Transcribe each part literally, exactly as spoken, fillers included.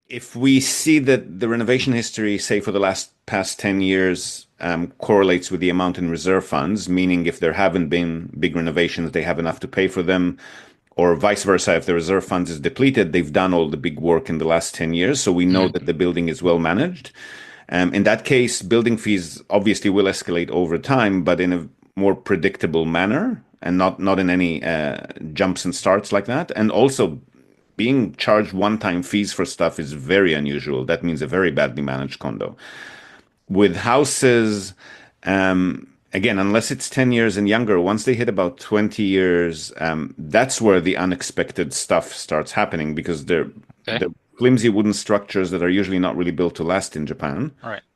if we see that the renovation history, say for the last past ten years, um, correlates with the amount in reserve funds, meaning if there haven't been big renovations, they have enough to pay for them, or vice versa, if the reserve funds is depleted, they've done all the big work in the last ten years, so we know Mm, that the building is well managed. Um, in that case, building fees obviously will escalate over time, but in a more predictable manner and not not in any uh, jumps and starts like that. And also, being charged one-time fees for stuff is very unusual. That means a very badly managed condo. With houses, um, again, unless it's ten years and younger, once they hit about twenty years, um, that's where the unexpected stuff starts happening because they're okay. they're flimsy wooden structures that are usually not really built to last in Japan. All right.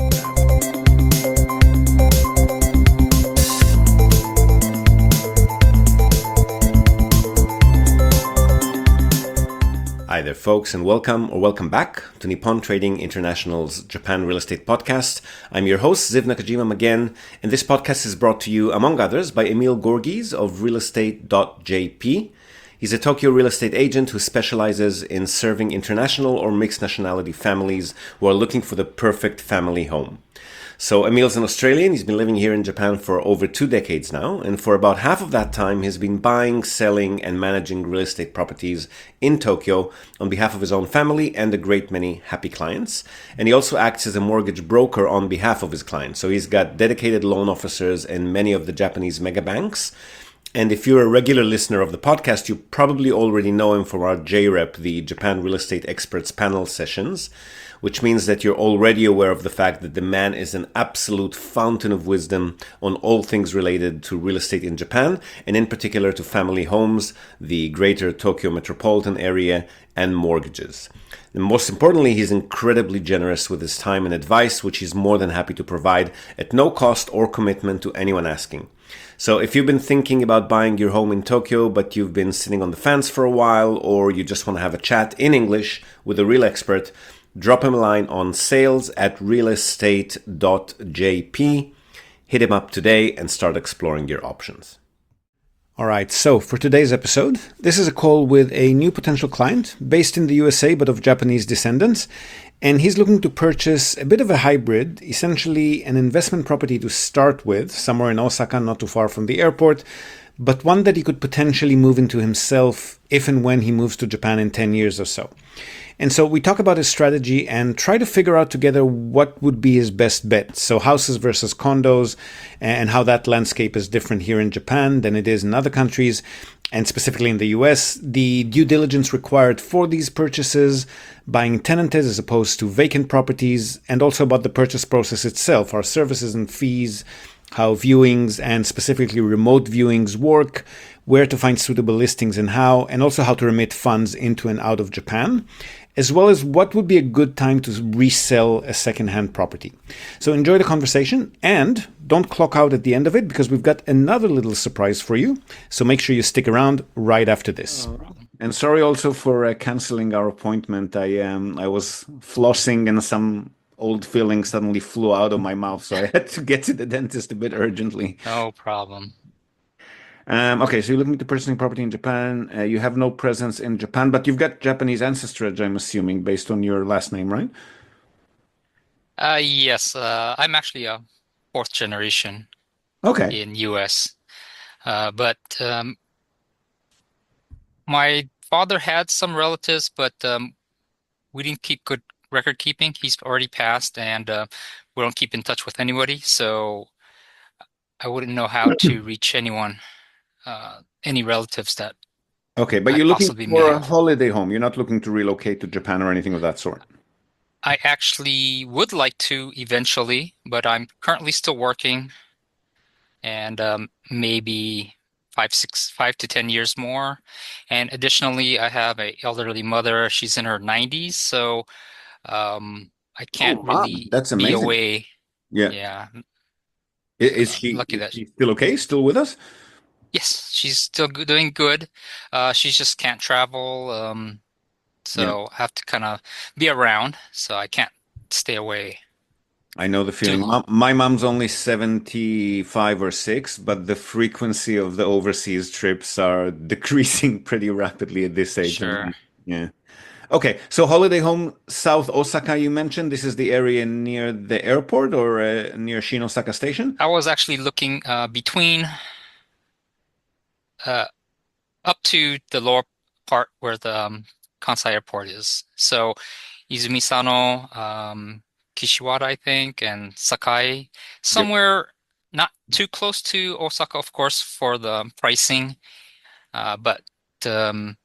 Hi there, folks, and welcome or welcome back to Nippon Trading International's Japan Real Estate Podcast. I'm your host, Ziv Nakajima again, and this podcast is brought to you, among others, by Emil Gorgis of real estate dot j p. He's a Tokyo real estate agent who specializes in serving international or mixed nationality families who are looking for the perfect family home. So Emil's an Australian. He's been living here in Japan for over two decades now, and for about half of that time, he's been buying, selling, and managing real estate properties in Tokyo on behalf of his own family and a great many happy clients. And he also acts as a mortgage broker on behalf of his clients. So he's got dedicated loan officers in many of the Japanese mega banks. And if you're a regular listener of the podcast, you probably already know him from our J REP, the Japan Real Estate Experts panel sessions, which means that you're already aware of the fact that the man is an absolute fountain of wisdom on all things related to real estate in Japan, and in particular to family homes, the greater Tokyo metropolitan area, and mortgages. And most importantly, he's incredibly generous with his time and advice, which he's more than happy to provide at no cost or commitment to anyone asking. So if you've been thinking about buying your home in Tokyo, but you've been sitting on the fence for a while, or you just want to have a chat in English with a real expert, drop him a line on sales at real estate dot j p. Hit him up today and start exploring your options. All right, so for today's episode, this is a call with a new potential client based in the U S A but of Japanese descendants. And he's looking to purchase a bit of a hybrid, essentially an investment property to start with, somewhere in Osaka, not too far from the airport, but one that he could potentially move into himself if and when he moves to Japan in ten years or so. And so we talk about his strategy and try to figure out together what would be his best bet. So houses versus condos, and how that landscape is different here in Japan than it is in other countries, and specifically in the U S, the due diligence required for these purchases, buying tenanted as opposed to vacant properties, and also about the purchase process itself, our services and fees, how viewings and specifically remote viewings work, where to find suitable listings and how, and also how to remit funds into and out of Japan, as well as what would be a good time to resell a second-hand property. So enjoy the conversation and don't clock out at the end of it because we've got another little surprise for you. So make sure you stick around right after this. And sorry also for uh, canceling our appointment. I um I was flossing and some old filling suddenly flew out of my mouth, so I had to get to the dentist a bit urgently. No problem. Um, okay, so you're looking to purchasing property in Japan. Uh, you have no presence in Japan, but you've got Japanese ancestry, I'm assuming, based on your last name, right? Uh, yes, uh, I'm actually a fourth generation Okay. in U S. Uh, but um, my father had some relatives, but um, we didn't keep good record keeping. He's already passed, and uh, we don't keep in touch with anybody, so I wouldn't know how to reach anyone, uh, any relatives that Okay, but I you're looking possibly may for a have. holiday home. You're not looking to relocate to Japan or anything of that sort. I actually would like to eventually, but I'm currently still working, and um, maybe five, six, five to ten years more. And additionally, I have a elderly mother. She's in her nineties, so um, I Oh, can't wow, really that's be amazing. away. Yeah. Yeah, I- Is uh, she lucky is that. she still okay? Still with us? Yes, she's still go- doing good. Uh, she just can't travel, um, Yeah. so I have to kind of be around, so I can't stay away I know the too feeling. long. Mom, my mom's only seventy-five or six, but the frequency of the overseas trips are decreasing pretty rapidly at this age. Sure. And yeah. Okay, so holiday home South Osaka, you mentioned this is the area near the airport or uh, near Shinosaka Station? I was actually looking uh, between uh, up to the lower part where the um, Kansai Airport is. So Izumisano, um, Kishiwada, I think, and Sakai, Yep. somewhere not too close to Osaka, of course, for the pricing, uh, but um,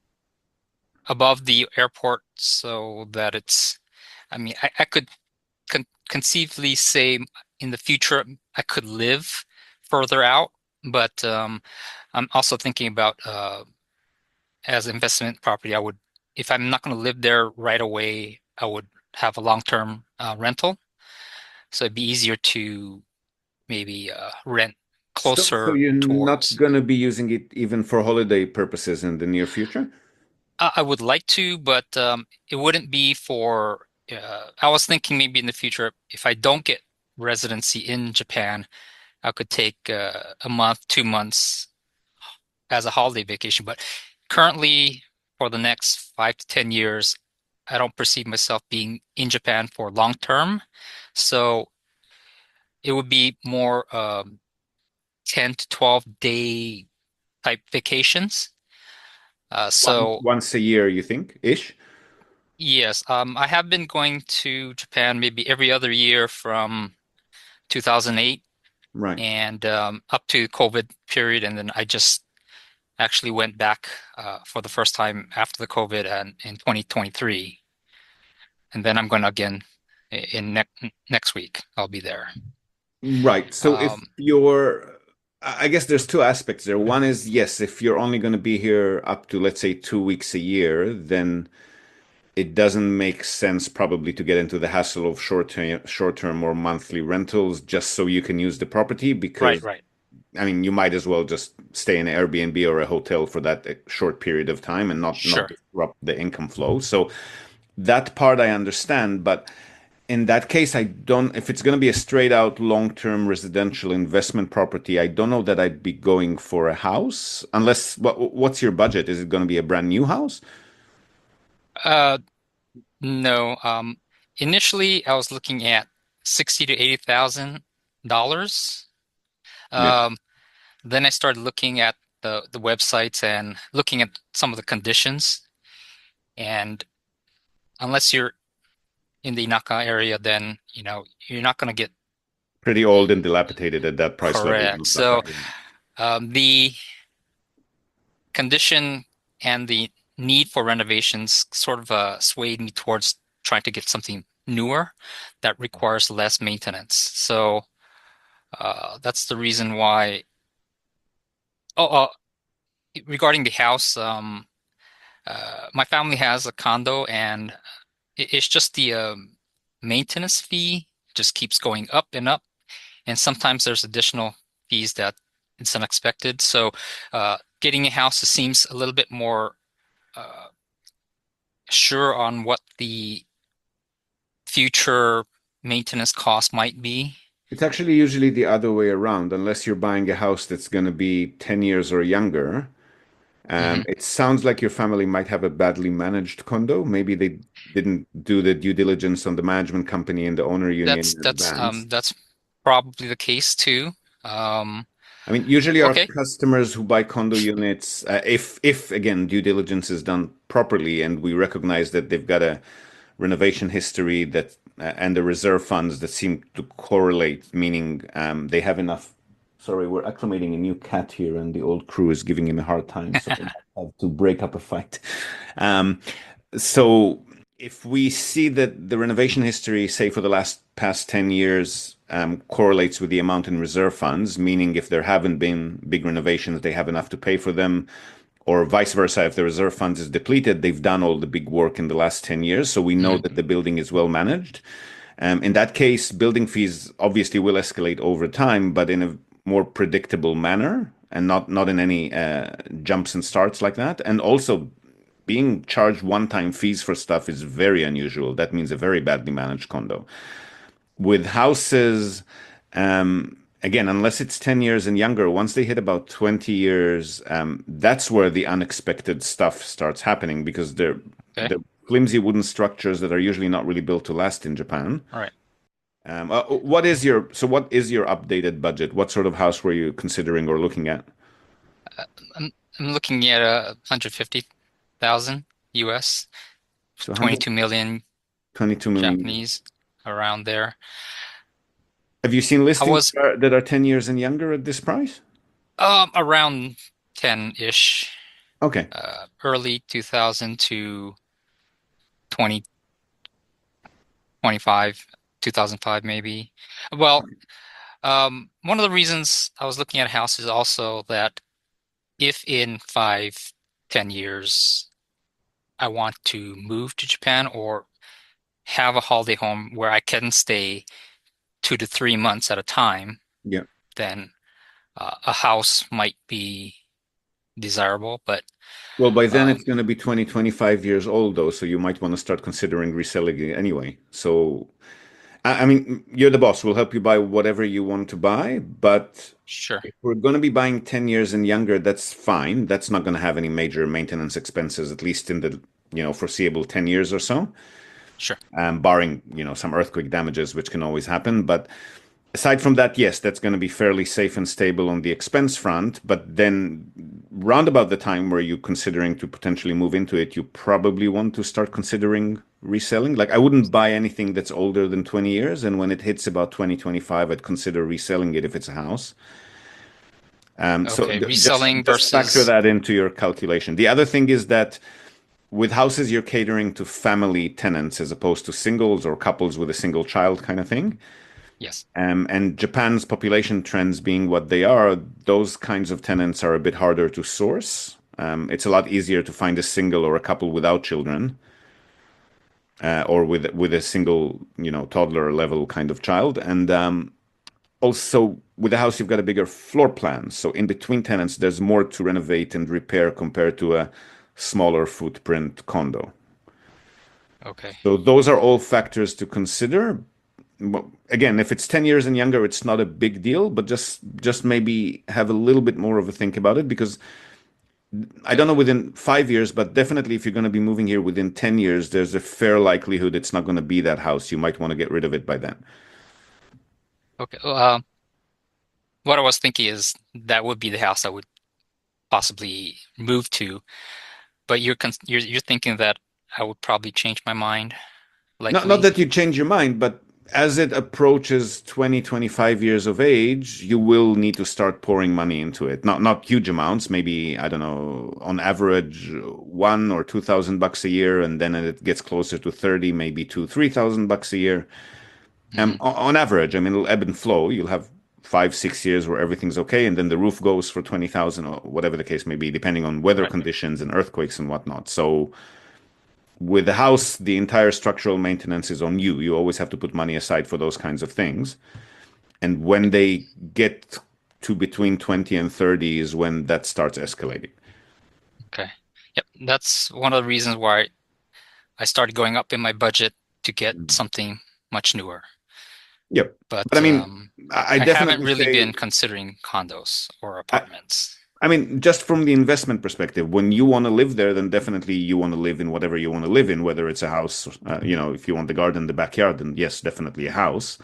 above the airport so that it's, I mean, I, I could con conceivably say in the future I could live further out, but um, I'm also thinking about uh, as investment property, I would, if I'm not going to live there right away, I would have a long-term uh, rental. So it'd be easier to maybe uh, rent So, so closer you're not towards. going to be using it even for holiday purposes in the near future? I, I would like to, but um, it wouldn't be for. Uh, I was thinking maybe in the future, if I don't get residency in Japan, I could take uh, a month, two months as a holiday vacation. But currently, for the next five to ten years, I don't perceive myself being in Japan for long term. So it would be more um, ten to twelve day type vacations. Uh, One, so once a year, you think, ish? yes, um, I have been going to Japan maybe every other year from two thousand eight Right. and um, up to COVID period, and then I just actually went back uh, for the first time after the COVID and in twenty twenty-three, and then I'm going again in ne next week. I'll be there. Right. So if Um, you're, I guess there's two aspects there. One is, yes, if you're only going to be here up to, let's say, two weeks a year, then it doesn't make sense probably to get into the hassle of short-term, short-term or monthly rentals just so you can use the property right, because, right, I mean, you might as well just stay in an Airbnb or a hotel for that uh, short period of time and not not sure. disrupt the income flow. So that part I understand, but in that case, I don't, if it's going to be a straight out long-term residential investment property, I don't know that I'd be going for a house unless, what, what's your budget? Is it going to be a brand new house? Uh, no. Um, initially, I was looking at sixty to eighty thousand dollars. Yeah. Um, then I started looking at the the websites and looking at some of the conditions. And unless you're in the Naka area, then you know you're not going to get Pretty old and dilapidated at that price level in correct. Osaka. So um, the condition and the need for renovations sort of uh, swayed me towards trying to get something newer that requires less maintenance. So uh, that's the reason why. Oh, uh, regarding the house, um, uh, my family has a condo, and it, it's just the um, maintenance fee just keeps going up and up, and sometimes there's additional fees that it's unexpected. So uh, getting a house seems a little bit more uh, sure on what the future maintenance cost might be. It's actually usually the other way around, unless you're buying a house that's going to be ten years or younger. Um, Hmm. it sounds like your family might have a badly managed condo. Maybe they didn't do the due diligence on the management company and the owner union That's in that's advance. um that's probably the case too. Um, I mean, usually our okay, customers who buy condo units, uh, if if again due diligence is done properly and we recognize that they've got a renovation history that uh, and the reserve funds that seem to correlate, meaning um, they have enough. Sorry, we're acclimating a new cat here, and the old crew is giving him a hard time, so I might have to break up a fight. Um, so if we see that the renovation history, say for the last past ten years, um, correlates with the amount in reserve funds, meaning if there haven't been big renovations, they have enough to pay for them, or vice versa, if the reserve funds is depleted, they've done all the big work in the last ten years, so we know mhm, that the building is well managed. Um, in that case, building fees obviously will escalate over time, but in a more predictable manner and not not in any uh, jumps and starts like that. And also, being charged one-time fees for stuff is very unusual. That means a very badly managed condo. With houses, um, again, unless it's ten years and younger, once they hit about twenty years, um, that's where the unexpected stuff starts happening because they're okay, they're flimsy wooden structures that are usually not really built to last in Japan. All right. Um, uh, what is your so what is your updated budget? What sort of house were you considering or looking at? Uh, I'm, I'm looking at a one hundred fifty thousand U S, So twenty-two million twenty-two million. Japanese, around there. Have you seen I listings was that are, that are ten years and younger at this price? um around ten-ish, Okay. uh, early two thousand to twenty twenty-five, two thousand five maybe. Well, um, one of the reasons I was looking at a house is also that if in five, ten years I want to move to Japan or have a holiday home where I can stay two to three months at a time, Yeah. then uh, a house might be desirable. But Well, by then um, it's going to be twenty, twenty-five years old, though, so you might want to start considering reselling it anyway. So, I, I mean, you're the boss. We'll help you buy whatever you want to buy, but sure. if we're going to be buying ten years and younger, that's fine. That's not going to have any major maintenance expenses, at least in the, you know, foreseeable ten years or so. Sure. Um, barring, you know, some earthquake damages, which can always happen. But aside from that, yes, that's going to be fairly safe and stable on the expense front. But then, round about the time where you're considering to potentially move into it, you probably want to start considering reselling. Like, I wouldn't buy anything that's older than twenty years. And when it hits about twenty twenty-five, I'd consider reselling it if it's a house. Um, so Okay, th- reselling just, just factor versus that into your calculation. The other thing is that with houses, you're catering to family tenants as opposed to singles or couples with a single child kind of thing. yes. Um, and Japan's population trends being what they are, those kinds of tenants are a bit harder to source. Um, it's a lot easier to find a single or a couple without children, uh, or with with a single, you know, toddler level kind of child. And um, also with a house, you've got a bigger floor plan. So in between tenants, there's more to renovate and repair compared to a smaller footprint condo. Okay. So those are all factors to consider. Well, again, if it's ten years and younger, it's not a big deal, but just just maybe have a little bit more of a think about it, because I don't know within five years, but definitely if you're going to be moving here within ten years, there's a fair likelihood it's not going to be that house. You might want to get rid of it by then. Okay. Uh, what I was thinking is that would be the house I would possibly move to, but you're cons you're you're thinking that I would probably change my mind, Not, not likely. that you change your mind, but as it approaches twenty, twenty-five years of age, you will need to start pouring money into it. Not not huge amounts, maybe, I don't know, on average one or two thousand bucks a year, and then it gets closer to thirty, maybe two, three thousand bucks a year. Um, Mhm. on, on average, I mean, it'll ebb and flow. You'll have five, six years where everything's okay, and then the roof goes for twenty thousand or whatever the case may be, depending on weather Right. conditions and earthquakes and whatnot. So with the house, the entire structural maintenance is on you. You always have to put money aside for those kinds of things. And when they get to between twenty and thirty is when that starts escalating. Okay. Yep. That's one of the reasons why I started going up in my budget to get Mhm. something much newer. Yep. But But I mean, um, I, I I haven't definitely really say, been considering condos or I, apartments. I mean, just from the investment perspective, when you want to live there, then definitely you want to live in whatever you want to live in, whether it's a house, uh, you know, if you want the garden, the backyard, then yes, definitely a house.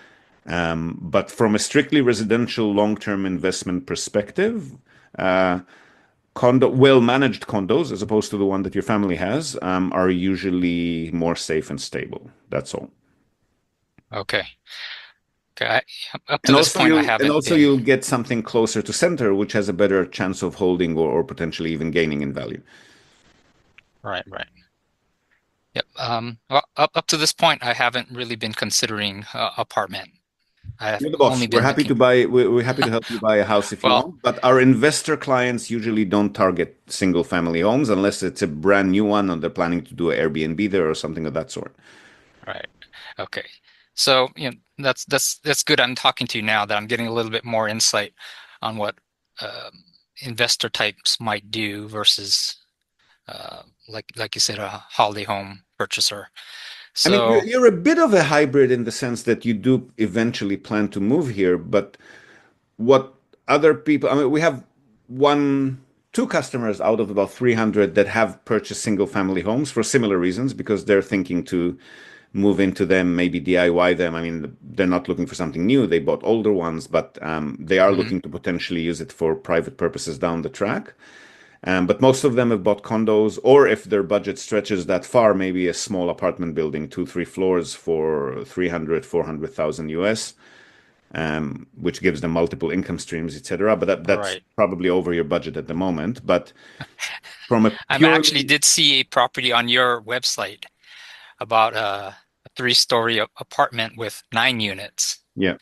Um, but from a strictly residential long-term investment perspective, uh, condo, well-managed condos, as opposed to the one that your family has, um, are usually more safe and stable. That's all. Okay. Okay. I, up to And this also point, I you'll and haven't also been. you'll get something closer to center, which has a better chance of holding or, or potentially even gaining in value. Right, right. Yep. Um, well, up up to this point, I haven't really been considering uh, apartment. I've You're the boss. only We're been happy to looking. buy. We're, we're happy to help you buy a house if you Well, want. But our investor clients usually don't target single-family homes unless it's a brand new one and they're planning to do an Airbnb there or something of that sort. right. Okay. So, you know, that's that's that's good. I'm talking to you now that I'm getting a little bit more insight on what um, investor types might do versus, uh, like like you said, a holiday home purchaser. I mean, you're, So, you're a bit of a hybrid in the sense that you do eventually plan to move here, but what other people, I mean, we have one two customers out of about three hundred that have purchased single family homes for similar reasons, because they're thinking to move into them, maybe D I Y them. I mean, they're not looking for something new. They bought older ones, but um, they are Mhm. looking to potentially use it for private purposes down the track. Um, but most of them have bought condos, or if their budget stretches that far, maybe a small apartment building, two, three floors for three hundred, four hundred thousand U S, um, which gives them multiple income streams, et cetera. But that, that's Right. probably over your budget at the moment. But from a I purely actually did see a property on your website about a, a three-story a- apartment with nine units, yeah,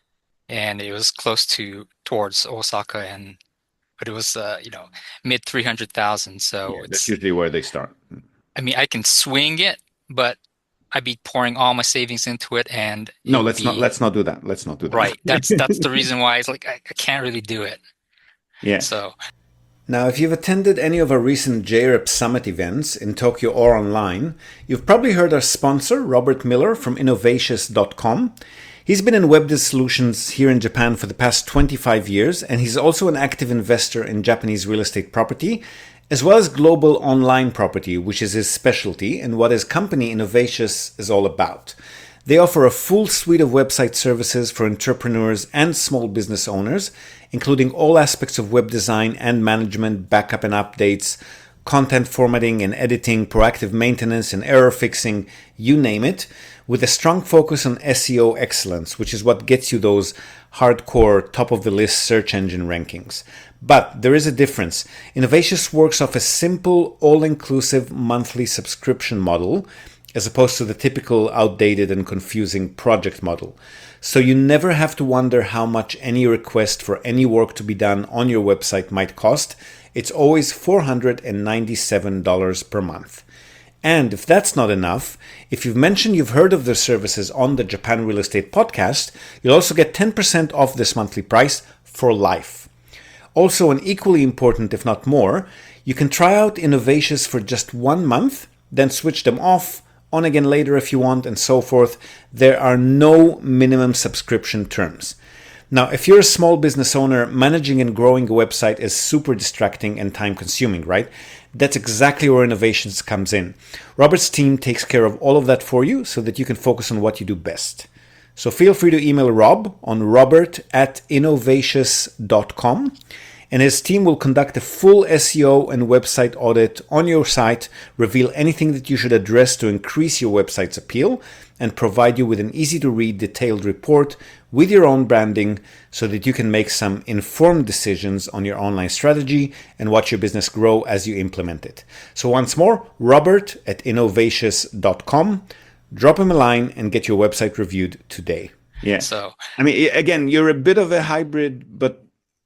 and it was close to towards Osaka, and but it was uh, you know mid three hundred thousand. So yeah, that's it's usually where they start. I mean I can swing it, but I'd be pouring all my savings into it, and it No, would let's not be let's not do that. Let's not do that. right. That's that's the reason why it's like I, I can't really do it. Yeah. So Now, if you've attended any of our recent J R E P Summit events in Tokyo or online, you've probably heard our sponsor, Robert Miller from Innovatious dot com. He's been in WebDiz solutions here in Japan for the past twenty-five years, and he's also an active investor in Japanese real estate property, as well as global online property, which is his specialty and what his company Innovatious is all about. They offer a full suite of website services for entrepreneurs and small business owners, including all aspects of web design and management, backup and updates, content formatting and editing, proactive maintenance and error fixing, you name it, with a strong focus on S E O excellence, which is what gets you those hardcore top of the list search engine rankings. But there is a difference. Innovatious works off a simple, all-inclusive monthly subscription model, as opposed to the typical outdated and confusing project model. So you never have to wonder how much any request for any work to be done on your website might cost. It's always four hundred ninety-seven dollars per month. And if that's not enough, if you've mentioned you've heard of their services on the Japan Real Estate Podcast, you'll also get ten percent off this monthly price for life. Also, and equally important, if not more, you can try out Innovatious for just one month, then switch them off, on again later if you want, and so forth. There are no minimum subscription terms. Now, if you're a small business owner, managing and growing a website is super distracting and time consuming, right? That's exactly where Innovations comes in. Robert's team takes care of all of that for you so that you can focus on what you do best. So feel free to email Rob on robert at innovatious dot com, and his team will conduct a full S E O and website audit on your site, reveal anything that you should address to increase your website's appeal, and provide you with an easy-to-read detailed report with your own branding so that you can make some informed decisions on your online strategy and watch your business grow as you implement it. So once more, Robert at innovatious dot com. Drop him a line and get your website reviewed today. Yeah. so I mean, again, you're a bit of a hybrid, but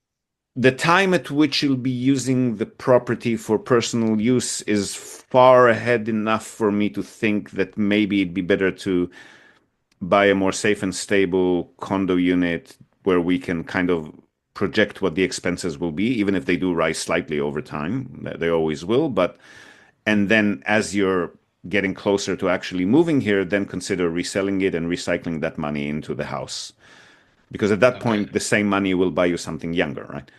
the time at which you'll be using the property for personal use is far ahead enough for me to think that maybe it'd be better to buy a more safe and stable condo unit where we can kind of project what the expenses will be, even if they do rise slightly over time. They always will. But and then as you're getting closer to actually moving here, then consider reselling it and recycling that money into the house. Because at that Okay. point, the same money will buy you something younger, right?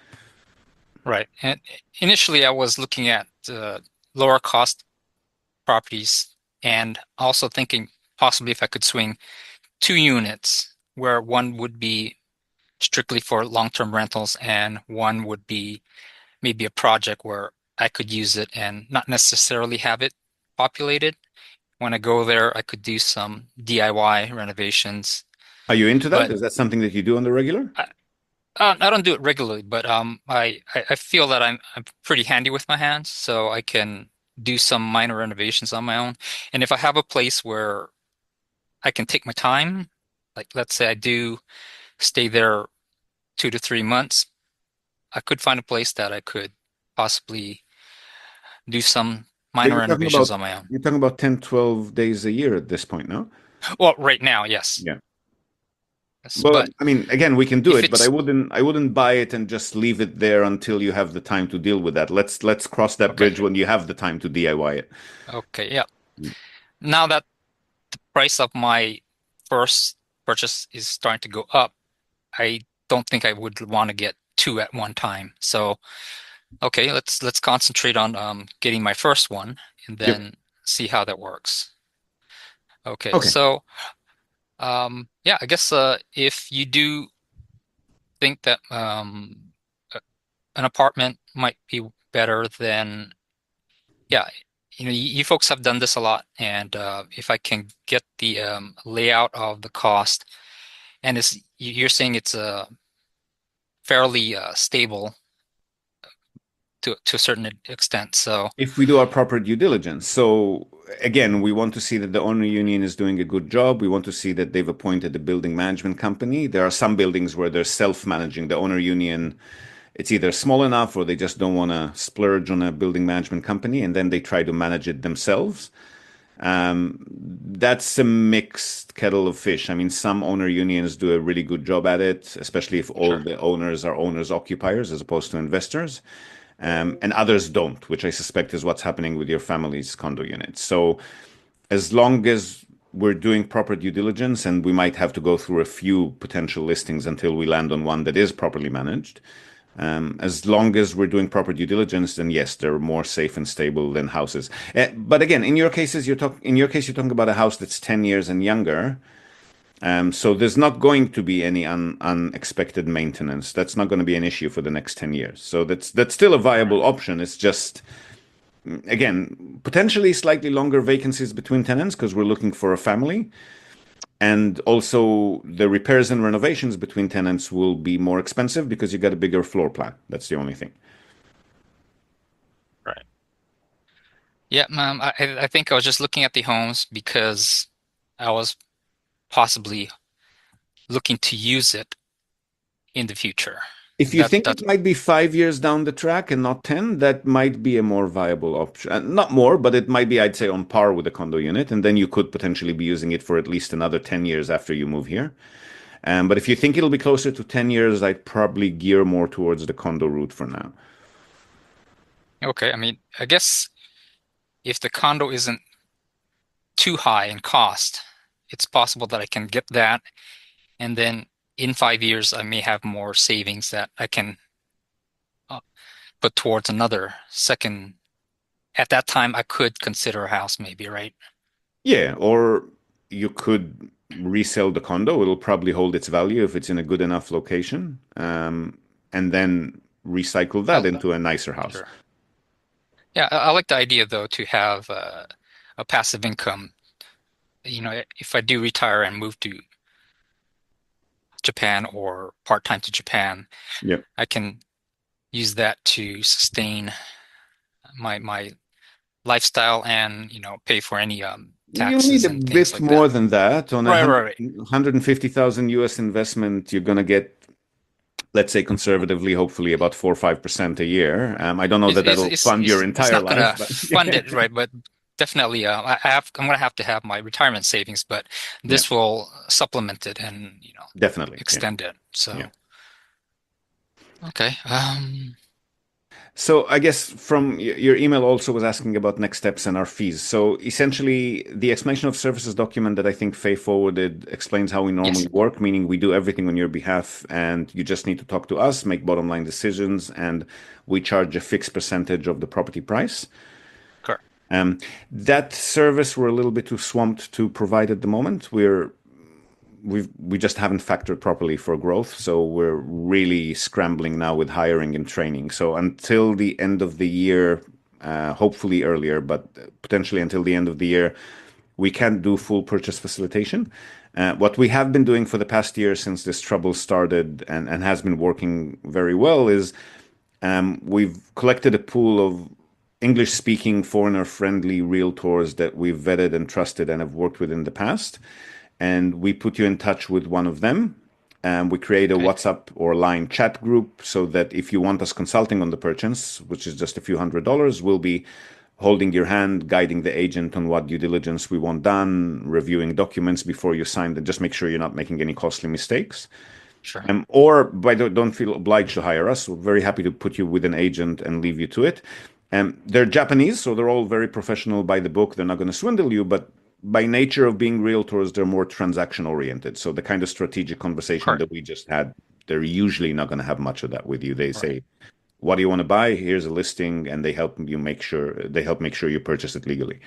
right. And initially, I was looking at uh, lower cost properties, and also thinking possibly if I could swing two units, where one would be strictly for long-term rentals, and one would be maybe a project where I could use it and not necessarily have it populated. When I go there, I could do some D I Y renovations. Are you into that? But- Is that something that you do on the regular? Uh, I don't do it regularly, but um, I, I I feel that I'm I'm pretty handy with my hands, so I can do some minor renovations on my own. And if I have a place where I can take my time, like let's say I do stay there two to three months, I could find a place that I could possibly do some minor you're talking renovations about- on my own. You're talking about ten, twelve days a year at this point, no? Well, right now, yes. Yeah. Yes, Well, but I mean, again, we can do if it, but I it's- wouldn't I wouldn't buy it and just leave it there until you have the time to deal with that. Let's let's cross that Okay. bridge when you have the time to D I Y it. okay, yeah. Mm. Now that the price of my first purchase is starting to go up, I don't think I would want to get two at one time. So Okay, let's let's concentrate on um, getting my first one and Yep. then see how that works. Okay, Okay. so um, yeah, I guess uh, if you do think that um, a- an apartment might be better, then yeah, you know, you, you folks have done this a lot, and uh, if I can get the um, layout of the cost, and it's you- you're saying it's uh, fairly uh, stable to to a certain extent, so If we do our proper due diligence. So again, we want to see that the owner union is doing a good job. We want to see that they've appointed a building management company. There are some buildings where they're self-managing. The owner union, it's either small enough or they just don't want to splurge on a building management company, and then they try to manage it themselves. Um, that's a mixed kettle of fish. I mean, some owner unions do a really good job at it, especially if all sure. the owners are owners occupiers as opposed to investors. Um, and others don't, which I suspect is what's happening with your family's condo units. So as long as we're doing proper due diligence, and we might have to go through a few potential listings until we land on one that is properly managed. Um, as long as we're doing proper due diligence, then yes, they're more safe and stable than houses. Uh, but again, in your cases, you're talking in your case, you're talking about a house that's ten years and younger. Um, so there's not going to be any un unexpected maintenance. That's not going to be an issue for the next ten years. So that's that's still a viable option. It's just again, potentially slightly longer vacancies between tenants because we're looking for a family. And also the repairs and renovations between tenants will be more expensive because you got a bigger floor plan. That's the only thing. Right. Yeah, ma'am. I I I think I was just looking at the homes because I was possibly looking to use it in the future. If you That think that's it might be five years down the track and not ten, that might be a more viable option. Uh, not more, but it might be, I'd say, on par with a condo unit. And then you could potentially be using it for at least another ten years after you move here. Um, but if you think it'll be closer to ten years, I'd probably gear more towards the condo route for now. okay. I mean, I guess if the condo isn't too high in cost, it's possible that I can get that, and then in five years I may have more savings that I can uh, put towards another second. At that time, I could consider a house, maybe, right? Yeah, or you could resell the condo. It'll probably hold its value if it's in a good enough location, um, and then recycle that Oh, into a nicer house. sure. Yeah, I, I like the idea though to have uh, a passive income. You know, if I do retire and move to Japan or part-time to Japan, Yep. I can use that to sustain my my lifestyle and, you know, pay for any um You'll need taxes a and things bit like that. more than that. On a Right, right, hundred, right. one hundred fifty thousand U S investment, you're going to get, let's say conservatively, hopefully about four or five percent a year. Um, I don't know It's that it's that'll it's fund your it's, it's entire not life, gonna but fund it, right? But definitely, uh, I I have I'm gonna have to have my retirement savings, but yeah, this will supplement it and, you know, definitely. Yeah, extend it. yeah. So, okay. Um, So I guess from y- your email also was asking about next steps and our fees. So essentially, the explanation of services document that I think Faye forwarded explains how we yes, normally work, meaning we do everything on your behalf, and you just need to talk to us, make bottom line decisions, and we charge a fixed percentage of the property price. correct. Um, that service we're a little bit too swamped to provide at the moment. We're we've we just haven't factored properly for growth, so we're really scrambling now with hiring and training. So until the end of the year, uh, hopefully earlier, but potentially until the end of the year, we can't do full purchase facilitation. Uh, what we have been doing for the past year since this trouble started and, and has been working very well is um, we've collected a pool of English speaking, foreigner friendly realtors that we've vetted and trusted and have worked with in the past. And we put you in touch with one of them. And we create a Okay, WhatsApp or line chat group so that if you want us consulting on the purchase, which is just a few hundred dollars, we'll be holding your hand, guiding the agent on what due diligence we want done, reviewing documents before you sign them. Just make sure you're not making any costly mistakes. sure. Um, or by the, don't feel obliged to hire us. We're very happy to put you with an agent and leave you to it. Um, they're Japanese, so they're all very professional by the book. They're not going to swindle you, but by nature of being realtors, they're more transaction oriented. So the kind of strategic conversation Correct. that we just had, they're usually not going to have much of that with you. They Right. say, what do you want to buy? Here's a listing, and they help you make sure they help make sure you purchase it legally.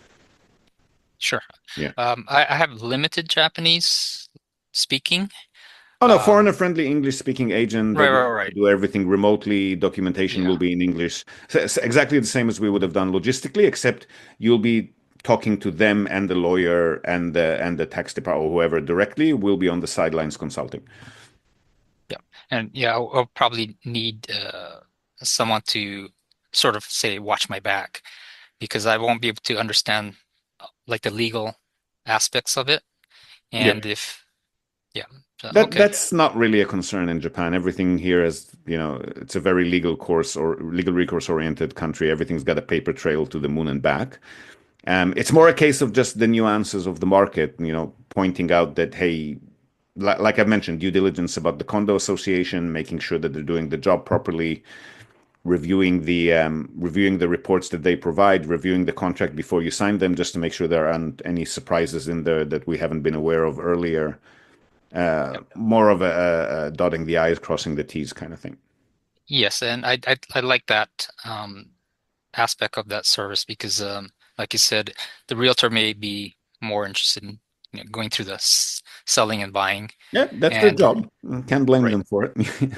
Sure. Yeah. Um, I, I have limited Japanese speaking. Oh no, Um, foreigner-friendly English-speaking agent. They Right, will right, right. do everything remotely. Documentation Yeah. will be in English. So it's exactly the same as we would have done logistically, except you'll be talking to them and the lawyer and the and the tax department or whoever directly. Will be on the sidelines consulting. Yeah. And yeah, I'll, I'll probably need uh, someone to sort of say, watch my back, because I won't be able to understand uh, like the legal aspects of it. Yeah. And if, yeah, so, That okay. that's not really a concern in Japan. Everything here is, you know, it's a very legal course or legal recourse oriented country. Everything's got a paper trail to the moon and back. Um, it's more a case of just the nuances of the market, you know, pointing out that, hey, li- like I mentioned, due diligence about the condo association, making sure that they're doing the job properly, reviewing the um, reviewing the reports that they provide, reviewing the contract before you sign them, just to make sure there aren't any surprises in there that we haven't been aware of earlier. Uh, more of a, a, a dotting the I's, crossing the T's kind of thing. Yes, and I I, I like that um, aspect of that service because, um, like you said, the realtor may be more interested in, you know, going through the s selling and buying. Yeah, that's their And job. Can't blame right. them for it.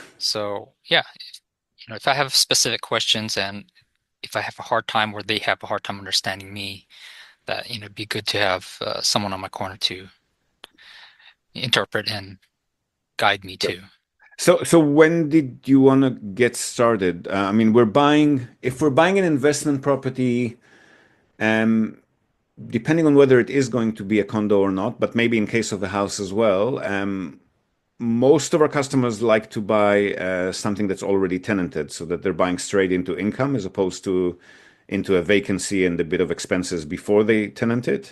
So yeah, if, you know, if I have specific questions and if I have a hard time or they have a hard time understanding me, that, you know, it'd be good to have uh, someone on my corner to interpret and guide me too. So, so when did you want to get started? Uh, I mean, we're buying, if we're buying an investment property, um, depending on whether it is going to be a condo or not, but maybe in case of a house as well, um, most of our customers like to buy uh, something that's already tenanted so that they're buying straight into income as opposed to into a vacancy and a bit of expenses before they tenant it.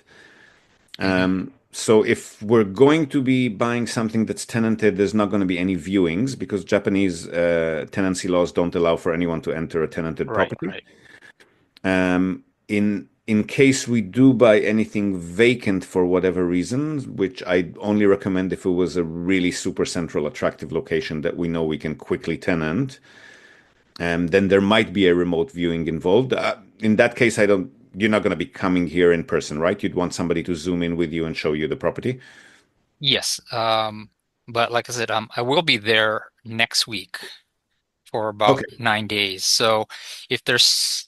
Um, so if we're going to be buying something that's tenanted, there's not going to be any viewings because Japanese uh, tenancy laws don't allow for anyone to enter a tenanted Right, property. right. Um, in in case we do buy anything vacant for whatever reason, which I only recommend if it was a really super central, attractive location that we know we can quickly tenant, um, then there might be a remote viewing involved. Uh, in that case, I don't. You're not going to be coming here in person, right? You'd want somebody to zoom in with you and show you the property. Yes. Um, but like I said, um, I will be there next week for about Okay. nine days. So if there's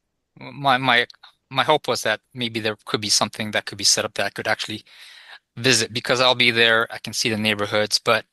my my my hope was that maybe there could be something that could be set up that I could actually visit because I'll be there. I can see the neighborhoods, but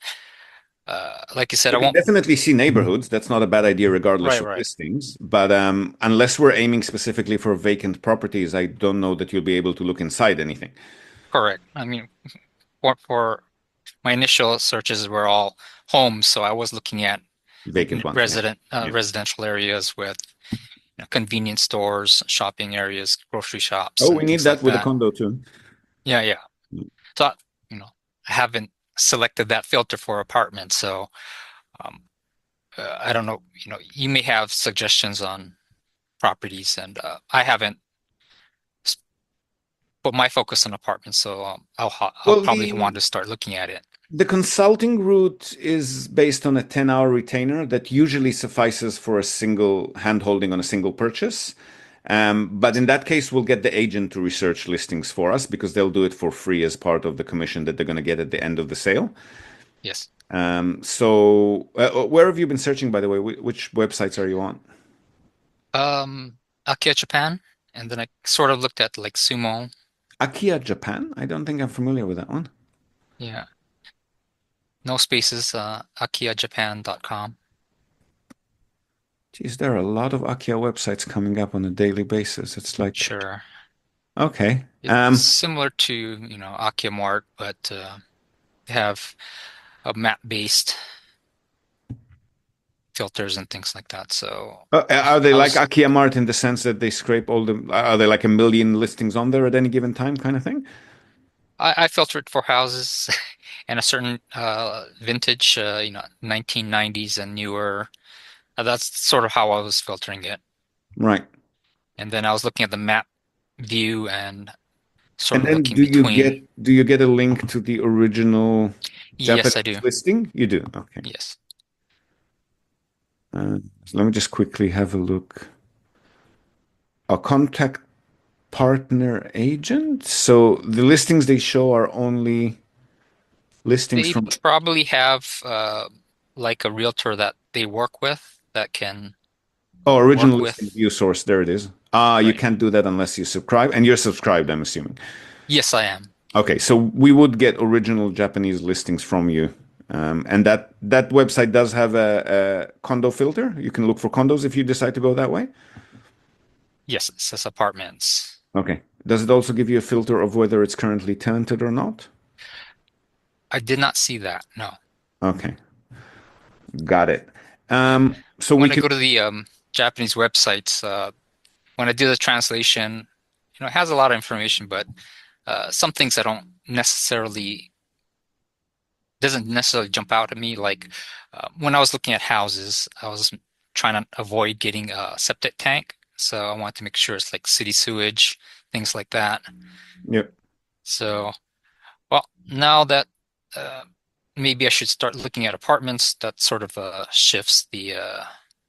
uh, like you said, I You can won't. definitely see neighborhoods. That's not a bad idea, regardless Right, of right. listings. But um, unless we're aiming specifically for vacant properties, I don't know that you'll be able to look inside anything. Correct. I mean, for for my initial searches were all homes, so I was looking at Vacant ones, yeah. resident uh, Yeah. residential areas with, you know, convenience stores, shopping areas, grocery shops, Oh, and we need things that like with a that. condo too. Yeah, yeah. So, I- you know, I haven't selected that filter for apartments, so um, uh, I don't know. You know, you may have suggestions on properties, and uh, I haven't s- put my focus on apartments, so um, I'll ha- I'll Well, probably the want to start looking at it. the consulting route is based on a ten-hour retainer that usually suffices for a single hand-holding on a single purchase. Um, but in that case, we'll get the agent to research listings for us because they'll do it for free as part of the commission that they're going to get at the end of the sale. Yes. Um, so, uh, where have you been searching, by the way? Wh- Which websites are you on? Um, Akia Japan, and then I sort of looked at like Sumo. Akia Japan? I don't think I'm familiar with that one. Yeah. No spaces, uh, akia japan dot com. Geez, there are a lot of Akia websites coming up on a daily basis. It's like, Sure. okay. It's Um, similar to, you know, Akia Mart, but uh, they have a map-based filters and things like that. So uh, are they I like was Akia Mart in the sense that they scrape all the, are they like a million listings on there at any given time kind of thing? I, I filtered for houses and a certain uh, vintage, uh, you know, nineteen nineties and newer. Uh, that's sort of how I was filtering it. Right. And then I was looking at the map view and sort And of then looking do you get between. do you get a link to the original Yes, I Japanese do. listing? You do. Okay. Yes. Uh, so let me just quickly have a look. A contact partner agent. So the listings they show are only listings They from. probably have uh, like a realtor that they work with that can Oh, original work listing with. view source. There it is. Ah, you Right. can't do that unless you subscribe, and you're subscribed, I'm assuming. Yes, I am. Okay, so we would get original Japanese listings from you. Um, and that that website does have a, a condo filter. You can look for condos if you decide to go that way. Yes, it says apartments. Okay. Does it also give you a filter of whether it's currently tenanted or not? I did not see that. No. Okay, got it. Yeah. Um, so we When I can. go to the um, Japanese websites, uh, when I do the translation, you know, it has a lot of information, but uh, some things I don't necessarily doesn't necessarily jump out at me. Like uh, when I was looking at houses, I was trying to avoid getting a septic tank, so I want to make sure it's like city sewage, things like that. Yep. So, well, now that uh, maybe I should start looking at apartments, that sort of uh, shifts the uh,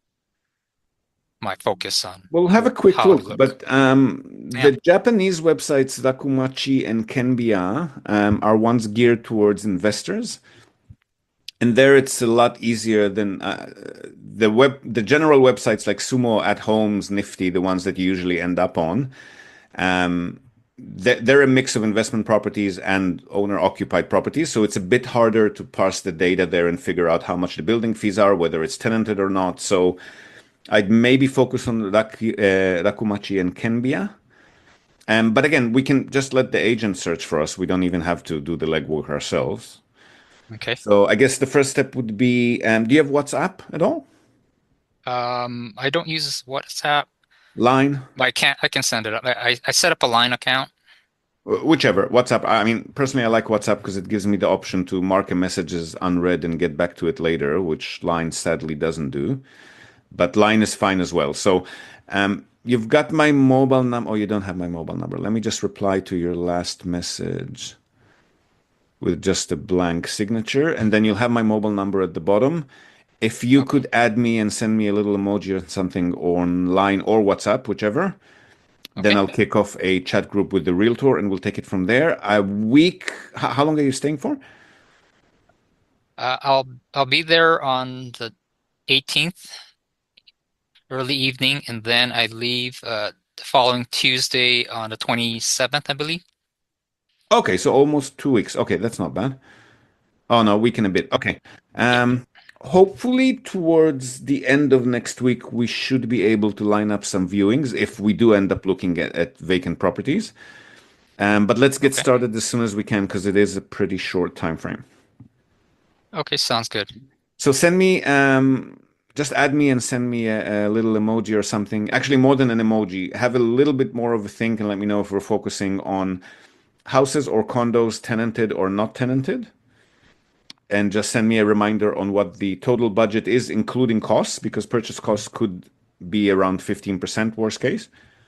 my focus on We'll have a quick how to look, look. but um, Yeah. the Japanese websites Rakumachi and Kenbiya um, are ones geared towards investors, and there it's a lot easier than uh, the web. The general websites like Sumo, At Homes, Nifty, the ones that you usually end up on. Um, they're, they're a mix of investment properties and owner-occupied properties, so it's a bit harder to parse the data there and figure out how much the building fees are, whether it's tenanted or not. So I'd maybe focus on Rak- uh, Rakumachi and Kenbiya. Um, but again, we can just let the agent search for us. We don't even have to do the legwork ourselves. Okay. So I guess the first step would be, um, do you have WhatsApp at all? Um, I don't use WhatsApp, Line? but I can't. I can send it up. I, I I set up a Line account. Wh- Whichever. WhatsApp. I mean, personally, I like WhatsApp because it gives me the option to mark a message as unread and get back to it later, which Line sadly doesn't do. But Line is fine as well. So um, you've got my mobile number. Oh, you don't have my mobile number. Let me just reply to your last message with just a blank signature, and then you'll have my mobile number at the bottom. If you Okay. could add me and send me a little emoji or something on Line or WhatsApp, whichever, then Okay. I'll kick off a chat group with the realtor and we'll take it from there. A week, h- how long are you staying for? Uh, I'll I'll be there on the eighteenth, early evening, and then I leave uh, the following Tuesday on the twenty-seventh, I believe. Okay, so almost two weeks. Okay, that's not bad. Oh no, week and a bit. Okay. Yeah. Um, hopefully towards the end of next week, we should be able to line up some viewings if we do end up looking at, at vacant properties. Um, but let's get Okay. started as soon as we can because it is a pretty short time frame. Okay. Sounds good. So send me, um, just add me and send me a, a little emoji or something. Actually, more than an emoji, have a little bit more of a think and let me know if we're focusing on houses or condos, tenanted or not tenanted. And just send me a reminder on what the total budget is, including costs, because purchase costs could be around fifteen percent worst case.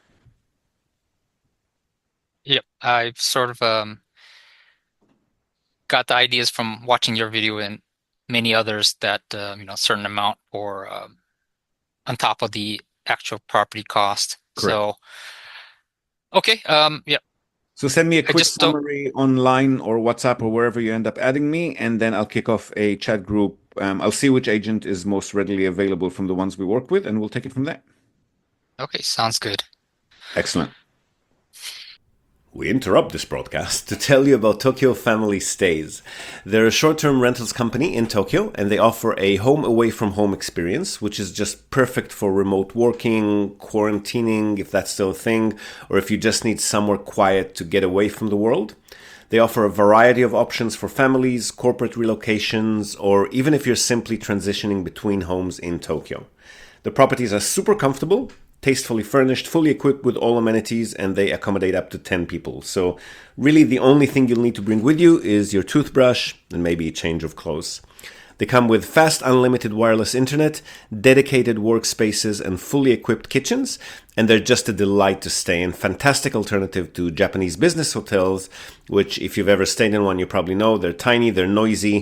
Yep. I've sort of um got the ideas from watching your video and many others that uh, you know, a certain amount or um, on top of the actual property cost. Correct. So okay. Um. Yeah. So send me a I quick just don't. summary online or WhatsApp or wherever you end up adding me, and then I'll kick off a chat group. Um, I'll see which agent is most readily available from the ones we work with, and we'll take it from there. Okay. Sounds good. Excellent. We interrupt this broadcast to tell you about Tokyo Family Stays. They're a short-term rentals company in Tokyo, and they offer a home away from home experience, which is just perfect for remote working, quarantining, if that's still a thing, or if you just need somewhere quiet to get away from the world. They offer a variety of options for families, corporate relocations, or even if you're simply transitioning between homes in Tokyo. The properties are super comfortable, tastefully furnished, fully equipped with all amenities, and they accommodate up to ten people. So really the only thing you'll need to bring with you is your toothbrush and maybe a change of clothes. They come with fast unlimited wireless internet, dedicated workspaces, and fully equipped kitchens, and they're just a delight to stay in. Fantastic alternative to Japanese business hotels, which if you've ever stayed in one, you probably know they're tiny, they're noisy,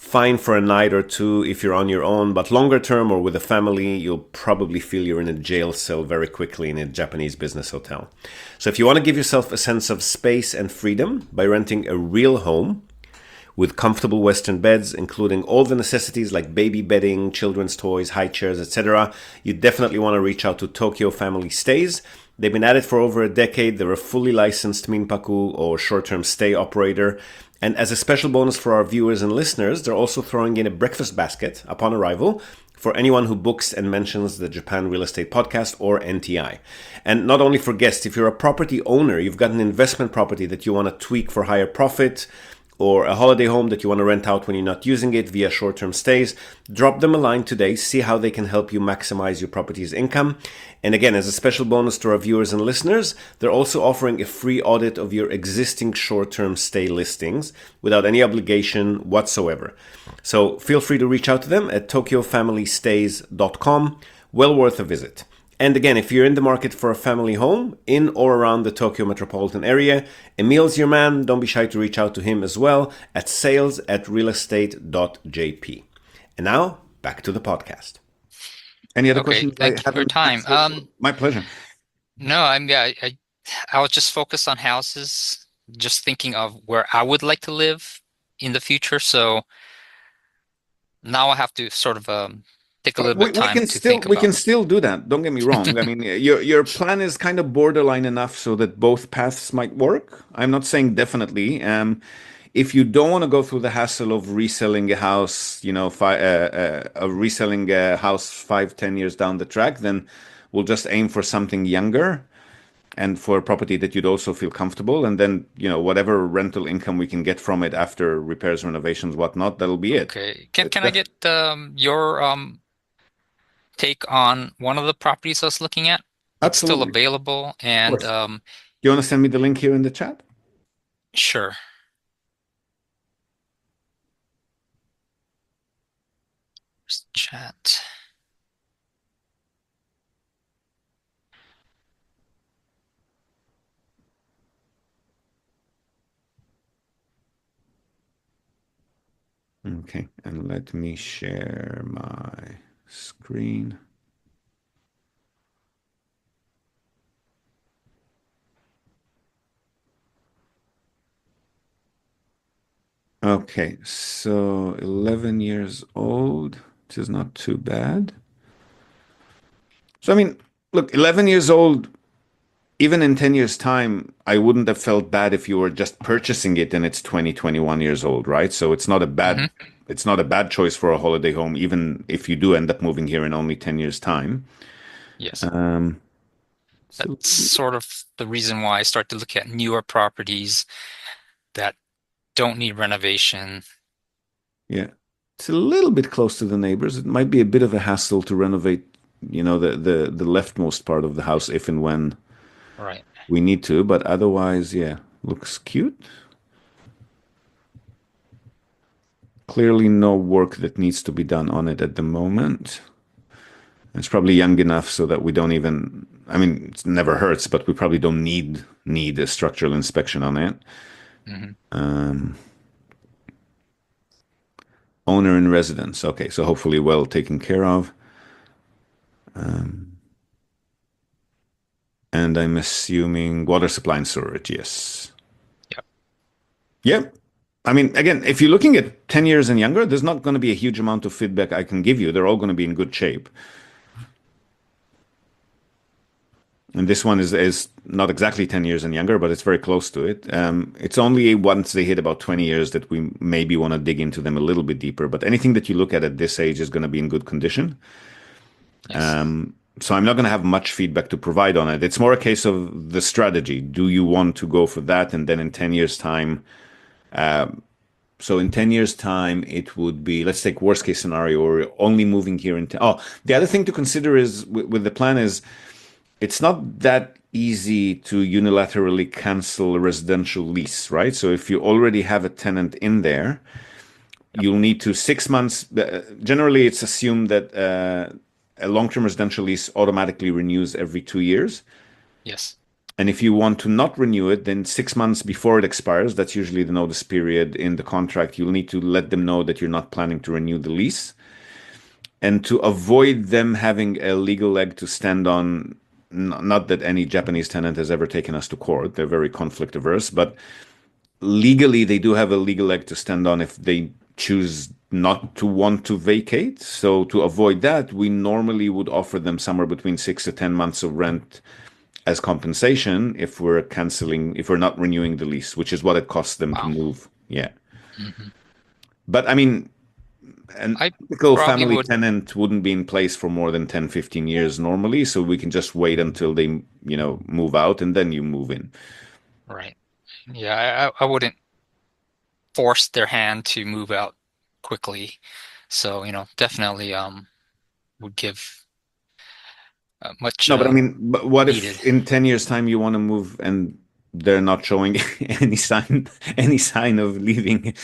fine for a night or two if you're on your own, but longer term or with a family, you'll probably feel you're in a jail cell very quickly in a Japanese business hotel. So if you want to give yourself a sense of space and freedom by renting a real home with comfortable Western beds, including all the necessities like baby bedding, children's toys, high chairs, et cetera, you definitely want to reach out to Tokyo Family Stays. They've been at it for over a decade. They're a fully licensed minpaku or short-term stay operator. And as a special bonus for our viewers and listeners, they're also throwing in a breakfast basket upon arrival for anyone who books and mentions the Japan Real Estate Podcast or N T I. And not only for guests, if you're a property owner, you've got an investment property that you want to tweak for higher profit, or a holiday home that you want to rent out when you're not using it via short-term stays, drop them a line today, see how they can help you maximize your property's income. And again, as a special bonus to our viewers and listeners, they're also offering a free audit of your existing short-term stay listings without any obligation whatsoever. So feel free to reach out to them at tokyo family stays dot com. Well worth a visit. And again, if you're in the market for a family home in or around the Tokyo metropolitan area, Emil's your man. Don't be shy to reach out to him as well at sales at realestate dot j p. And now, back to the podcast. Any other Okay, questions? thank I you for your haven't time. answered? Um, My pleasure. No, I'm yeah, I, I was just focused on houses, just thinking of where I would like to live in the future. So now I have to sort of um, take a little We, bit we of time can to still think we about. can still do that. Don't get me wrong. I mean, your your plan is kind of borderline enough so that both paths might work. I'm not saying definitely. Um, if you don't want to go through the hassle of reselling a house, you know, fi- uh, uh, of reselling a house five, ten years down the track, then we'll just aim for something younger and for a property that you'd also feel comfortable. And then, you know, whatever rental income we can get from it after repairs, renovations, whatnot, that'll be it. Okay, can It's can I def- get um, your um, take on one of the properties I was looking at? It's still Absolutely. available, Of and course. um, You want to send me the link here in the chat? sure. Just chat. Okay, and let me share my screen. Okay, so eleven years old, which is not too bad. So, I mean, look, eleven years old, even in ten years' time, I wouldn't have felt bad if you were just purchasing it and it's twenty, twenty-one years old, right? So it's not a bad hmm it's not a bad choice for a holiday home, even if you do end up moving here in only ten years' time. Yes, Um, so that's sort of the reason why I start to look at newer properties that don't need renovation. yeah, it's a little bit close to the neighbors. It might be a bit of a hassle to renovate, you know, the the the leftmost part of the house if and when Right. we need to, but otherwise, yeah, looks cute. Clearly no work that needs to be done on it at the moment. It's probably young enough so that we don't even, I mean, it never hurts, but we probably don't need need a structural inspection on it. hmm Um, owner in residence. Okay, so hopefully well taken care of. Um, and I'm assuming water supply and sewerage, yes. Yep. Yep. I mean, again, if you're looking at ten years and younger, there's not going to be a huge amount of feedback I can give you. They're all going to be in good shape. And this one is is not exactly ten years and younger, but it's very close to it. Um, it's only once they hit about twenty years that we maybe want to dig into them a little bit deeper. But anything that you look at at this age is going to be in good condition. Yes. Um, so I'm not going to have much feedback to provide on it. It's more a case of the strategy. Do you want to go for that? And then in ten years' time, um, so in ten years' time, it would be, let's take worst case scenario, or only moving here in ten. Oh, the other thing to consider is with, with the plan is it's not that easy to unilaterally cancel a residential lease, right? So if you already have a tenant in there, you'll need to six months. uh, Generally, it's assumed that uh, a long-term residential lease automatically renews every two years. Yes. And if you want to not renew it, then six months before it expires, that's usually the notice period in the contract, you'll need to let them know that you're not planning to renew the lease. And to avoid them having a legal leg to stand on, not that any Japanese tenant has ever taken us to court, they're very conflict averse, but legally they do have a legal leg to stand on if they choose not to want to vacate. So to avoid that, we normally would offer them somewhere between six to ten months of rent as compensation if we're canceling, if we're not renewing the lease, which is what it costs them Wow. to move. Yeah. Mhm. But I mean, an I typical probably family would. tenant wouldn't be in place for more than ten, fifteen years normally. So we can just wait until they, you know, move out and then you move in. Right. Yeah, I, I I wouldn't force their hand to move out quickly. So, you know, definitely um would give uh, much No, but I uh, mean, but what needed. if in ten years time you want to move and they're not showing any sign, any sign of leaving?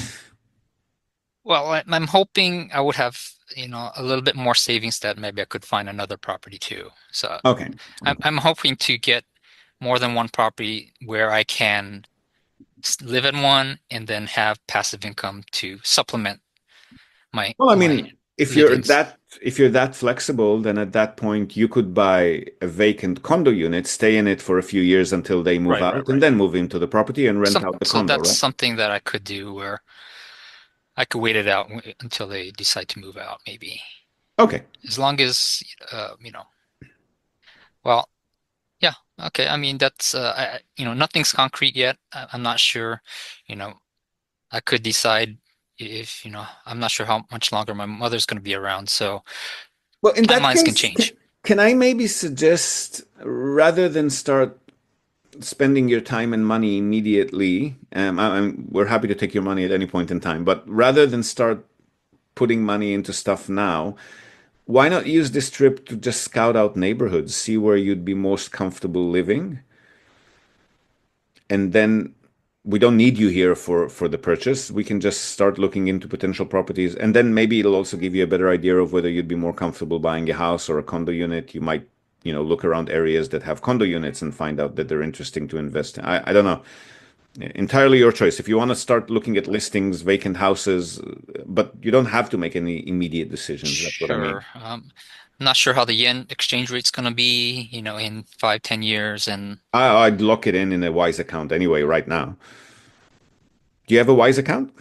Well, I, I'm hoping I would have, you know, a little bit more savings that maybe I could find another property too. So Okay. I'm I'm hoping to get more than one property where I can s- live in one and then have passive income to supplement my Well, I my mean, if you're livings. that if you're that flexible, then at that point you could buy a vacant condo unit, stay in it for a few years until they move Right, right, out, and right. then move into the property and rent Some, out the so condo, that's right? something that I could do where I could wait it out w- until they decide to move out, maybe. Okay. As long as, uh, you know, well, yeah, okay. I mean, that's, uh, I, I- you know, nothing's concrete yet. I, I'm not sure, you know, I could decide if, you know, I'm not sure how much longer my mother's going to be around. So Well, in that timelines can case, can, change. can I maybe suggest rather than start spending your time and money immediately, um, I, I'm, we're happy to take your money at any point in time, but rather than start putting money into stuff now, why not use this trip to just scout out neighborhoods, see where you'd be most comfortable living, and then we don't need you here for for the purchase. We can just start looking into potential properties, and then maybe it'll also give you a better idea of whether you'd be more comfortable buying a house or a condo unit. You might, you know, look around areas that have condo units and find out that they're interesting to invest in. I, I don't know. Entirely your choice. If you want to start looking at listings, vacant houses, but you don't have to make any immediate decisions. That's what I mean. Sure. Um, I'm not sure how the yen exchange rate's going to be, you know, in five, ten years. And I, I'd lock it in in a Wise account anyway, right now. Do you have a Wise account?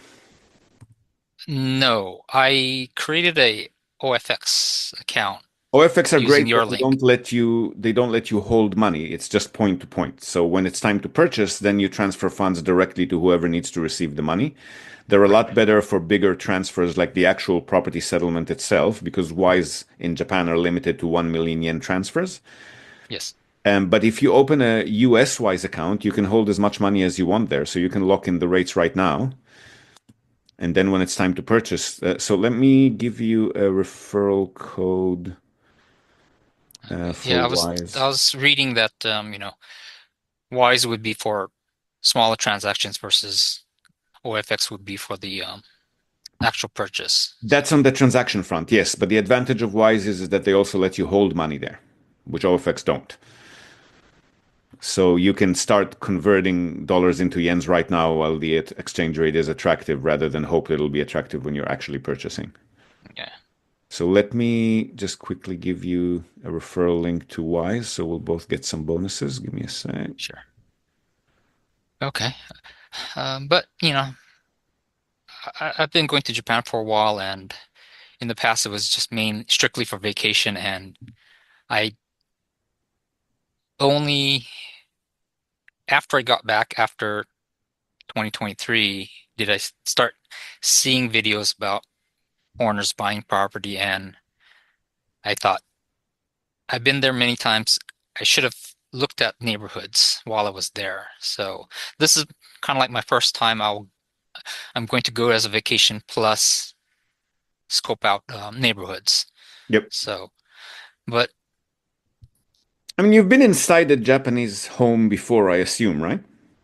no, I created a O F X account O F X are using great, your but they link. don't let you they don't let you hold money. It's just point to point. So when it's time to purchase, then you transfer funds directly to whoever needs to receive the money. They're a Right. lot better for bigger transfers like the actual property settlement itself, because Wise in Japan are limited to one million yen transfers. Yes. Um, but if you open a U S Wise account, you can hold as much money as you want there. So you can lock in the rates right now. And then when it's time to purchase, uh, so let me give you a referral code uh, for Yeah, I was Wise. I was reading that um, you know, Wise would be for smaller transactions versus O F X would be for the um, actual purchase. That's on the transaction front, yes. But the advantage of Wise is, is that they also let you hold money there, which O F X don't. So you can start converting dollars into yens right now while the ex- exchange rate is attractive rather than hope it'll be attractive when you're actually purchasing. Yeah. So let me just quickly give you a referral link to Wise so we'll both get some bonuses. Give me a sec. Sure. Okay. Um, but you know, I, I've been going to Japan for a while, and in the past it was just main strictly for vacation, and I only after I got back after twenty twenty-three did I s- start seeing videos about foreigners buying property, and I thought I've been there many times. I should have looked at neighborhoods while I was there. So this is kind of like my first time I'll I'm going to go as a vacation plus scope out um, neighborhoods. Yep. So, but I mean, you've been inside a Japanese home before, I assume, right?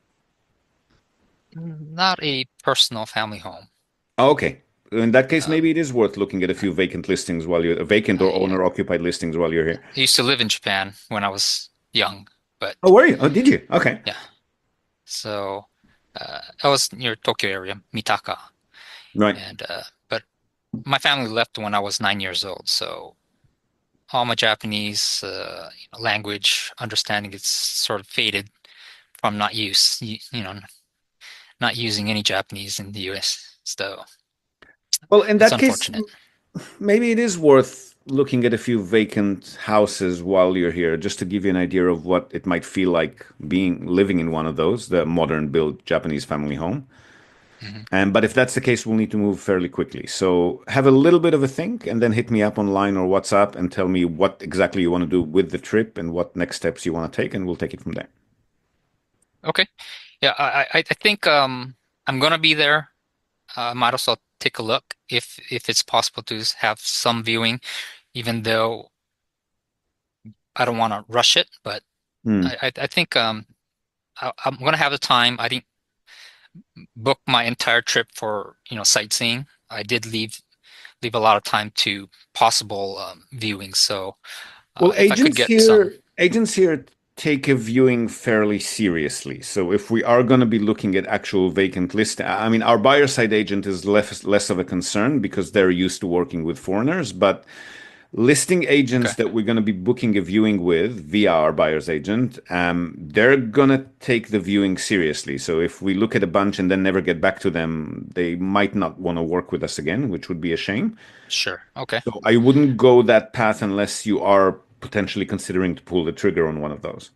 not a personal family home. Oh, okay. In that case, Um, maybe it is worth looking at a few vacant listings while you're vacant or I, owner occupied listings while you're here. I used to live in Japan when I was young, but Oh, were you? Oh, did you? Okay. yeah. So uh, I was near Tokyo area, Mitaka, Right. and uh, but my family left when I was nine years old. So all my Japanese uh, you know, language understanding is sort of faded from not use, you, you know, not using any Japanese in the U S. So Well, in it's that case, unfortunate. maybe it is worth looking at a few vacant houses while you're here, just to give you an idea of what it might feel like being living in one of those, the modern built Japanese family home. hmm And but if that's the case, we'll need to move fairly quickly. So have a little bit of a think, and then hit me up online or WhatsApp and tell me what exactly you want to do with the trip and what next steps you want to take, and we'll take it from there. Okay. Yeah, I, I, I think um, I'm gonna be there. Uh, I might also take a look if if it's possible to have some viewing, even though I don't want to rush it. But Hmm. I, I, I think um, I, I'm gonna have the time. I didn't book my entire trip for you know sightseeing. I did leave leave a lot of time to possible um, viewings. So uh, Well, if I could agents get here, some, agents here take a viewing fairly seriously. So if we are going to be looking at actual vacant list, I mean, our buyer side agent is less less of a concern because they're used to working with foreigners, but listing agents okay, that we're going to be booking a viewing with via our buyer's agent, um, they're going to take the viewing seriously. So if we look at a bunch and then never get back to them, they might not want to work with us again, which would be a shame. sure, okay. So I wouldn't go that path unless you are potentially considering to pull the trigger on one of those.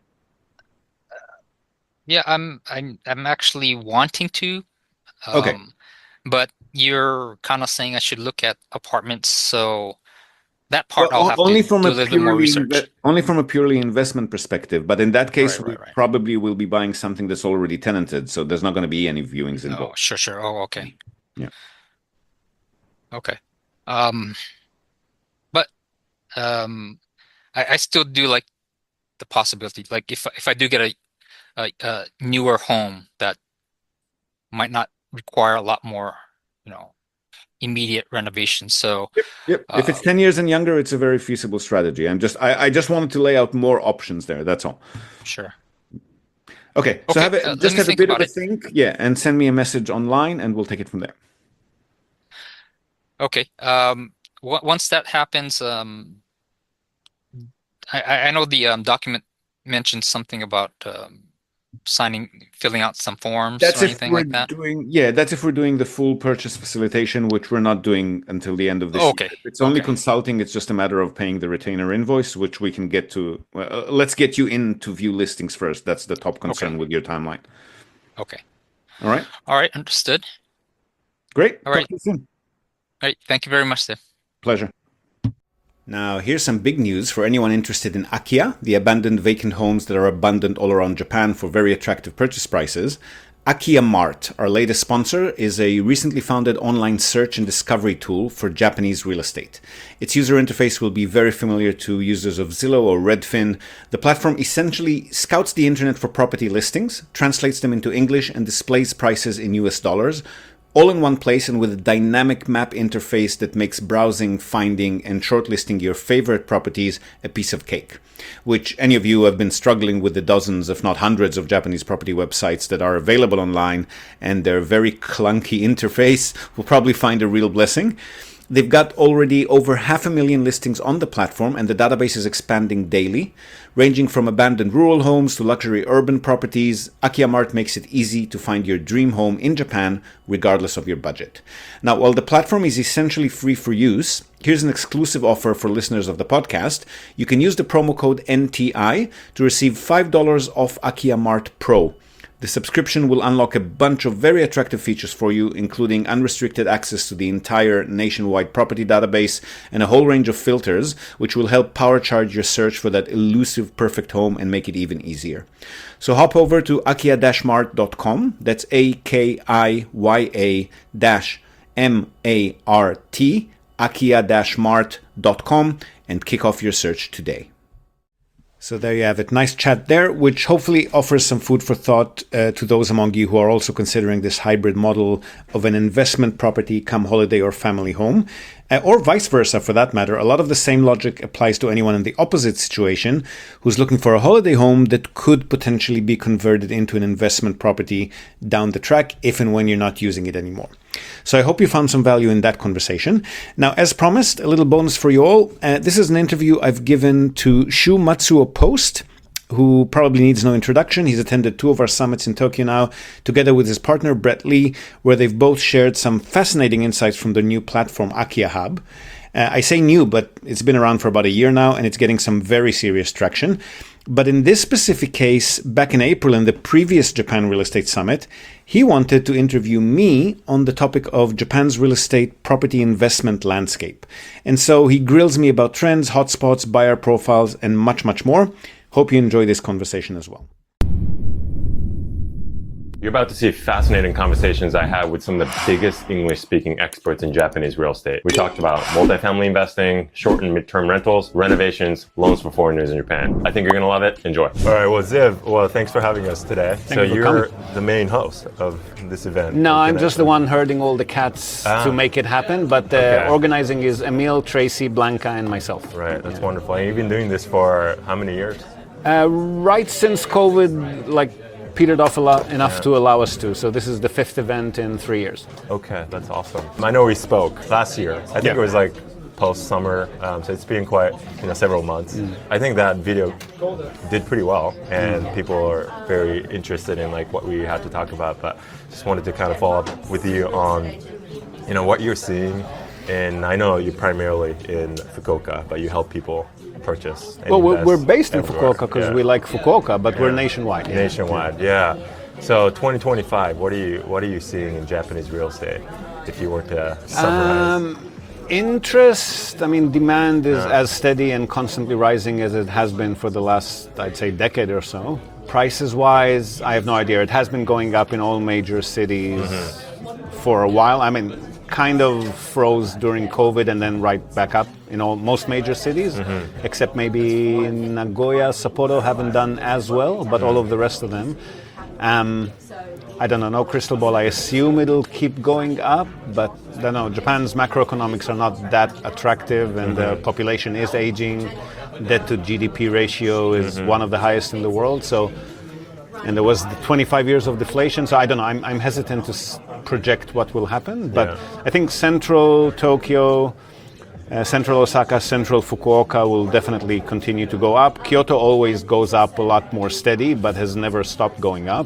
Yeah, I'm I'm I'm actually wanting to, Okay. um, but you're kind of saying I should look at apartments, so that part Well, I'll o- have to only from do a a little bit more purely research. inve- only from a purely investment perspective. But in that case, Right, we right, right. probably will be buying something that's already tenanted, so there's not going to be any viewings Oh, involved. sure, sure. Oh, okay. Yeah. Okay. Um, but um, I, I still do like the possibility. Like if if I do get a, a, a newer home that might not require a lot more, you know, immediate renovation. So, Yep. If it's uh, ten years and younger, it's a very feasible strategy. I'm just I, I just wanted to lay out more options there. That's all. sure. Okay. So Okay, have a, uh, let just me have a think bit of about a it. think. Yeah, and send me a message online and we'll take it from there. Okay. Um, w once that happens, um, I I I know the um, document mentioned something about um, signing, filling out some forms That's or if anything we're like that. doing, yeah, that's if we're doing the full purchase facilitation, which we're not doing until the end of this Oh, year. okay. If it's only Okay. consulting, it's just a matter of paying the retainer invoice, which we can get to. Well, uh, let's get you in to view listings first. That's the top concern Okay. with your timeline. Okay. All right. All right. Understood. Great. All Talk right. to you soon. All right. Thank you very much, Steph. Pleasure. Now, here's some big news for anyone interested in Akiya, the abandoned vacant homes that are abundant all around Japan for very attractive purchase prices. Akiya Mart, our latest sponsor, is a recently founded online search and discovery tool for Japanese real estate. Its user interface will be very familiar to users of Zillow or Redfin. The platform essentially scouts the internet for property listings, translates them into English, and displays prices in U S dollars, all in one place and with a dynamic map interface that makes browsing, finding, and shortlisting your favorite properties a piece of cake. Which any of you who have been struggling with the dozens, if not hundreds, of Japanese property websites that are available online and their very clunky interface will probably find a real blessing. They've got already over half a million listings on the platform, and the database is expanding daily. Ranging from abandoned rural homes to luxury urban properties, Akiya Mart makes it easy to find your dream home in Japan, regardless of your budget. Now, while the platform is essentially free for use, here's an exclusive offer for listeners of the podcast. You can use the promo code N T I to receive five dollars off Akiya Mart Pro. The subscription will unlock a bunch of very attractive features for you, including unrestricted access to the entire nationwide property database and a whole range of filters, which will help powercharge your search for that elusive perfect home and make it even easier. So hop over to akiya dash mart dot com, that's A K I Y A dash M A R T, akiya dash mart dot com, and kick off your search today. So there you have it. Nice chat there, which hopefully offers some food for thought uh, to those among you who are also considering this hybrid model of an investment property come holiday or family home. Uh, or vice versa, for that matter. A lot of the same logic applies to anyone in the opposite situation who's looking for a holiday home that could potentially be converted into an investment property down the track if and when you're not using it anymore. So I hope you found some value in that conversation. Now, as promised, a little bonus for you all. Uh, this is an interview I've given to Shu Matsuo Post, who probably needs no introduction. He's attended two of our summits in Tokyo now, together with his partner, Brett Lee, where they've both shared some fascinating insights from their new platform, Akia Hub. Uh, I say new, but it's been around for about a year now, and it's getting some very serious traction. But in this specific case, back in April in the previous Japan Real Estate Summit, he wanted to interview me on the topic of Japan's real estate property investment landscape. And so he grills me about trends, hotspots, buyer profiles, and much, much more. Hope you enjoy this conversation as well. You're about to see fascinating conversations I had with some of the biggest English-speaking experts in Japanese real estate. We talked about multifamily investing, short and mid-term rentals, renovations, loans for foreigners in Japan. I think you're going to love it. Enjoy. All right, well, Ziv, well, thanks for having us today. Thank so you for you're coming. the main host of this event. No, I'm Can just I- the one herding all the cats Ah. to make it happen, but uh, Okay. organizing is Emil, Tracy, Blanca, and myself. Right, that's wonderful. And you've been doing this for how many years? Uh, right since COVID, like, petered off a lot, enough Yeah. to allow us to. So this is the fifth event in three years. Okay, that's awesome. I know we spoke last year. I think Yeah. it was like post-summer, um, so it's been quite, you know, several months. Mm. I think that video did pretty well, and people are very interested in like what we had to talk about. But just wanted to kind of follow up with you on, you know, what you're seeing. And I know you're primarily in Fukuoka, but you help people purchase. and Well, we're, invest we're based in everywhere. Fukuoka because Yeah. we like Fukuoka, but we're Yeah. nationwide. yeah. Nationwide, yeah. So twenty twenty-five, what are you what are you seeing in Japanese real estate? If you were to summarize. Um, interest, I mean, demand is as steady and constantly rising as it has been for the last, I'd say, decade or so. Prices wise, I have no idea. It has been going up in all major cities for a while. I mean, kind of froze during COVID and then right back up in all most major cities, except maybe Nagoya, Sapporo haven't done as well, but all of the rest of them. Um, I don't know, no crystal ball. I assume it'll keep going up, but I don't know. Japan's macroeconomics are not that attractive, and the population is aging. Debt to G D P ratio is one of the highest in the world. So, and there was the twenty-five years of deflation. So I don't know. I'm, I'm hesitant to s- project what will happen, but Yeah. I think central Tokyo, uh, central Osaka, central Fukuoka will definitely continue to go up. Kyoto always goes up a lot more steady, but has never stopped going up.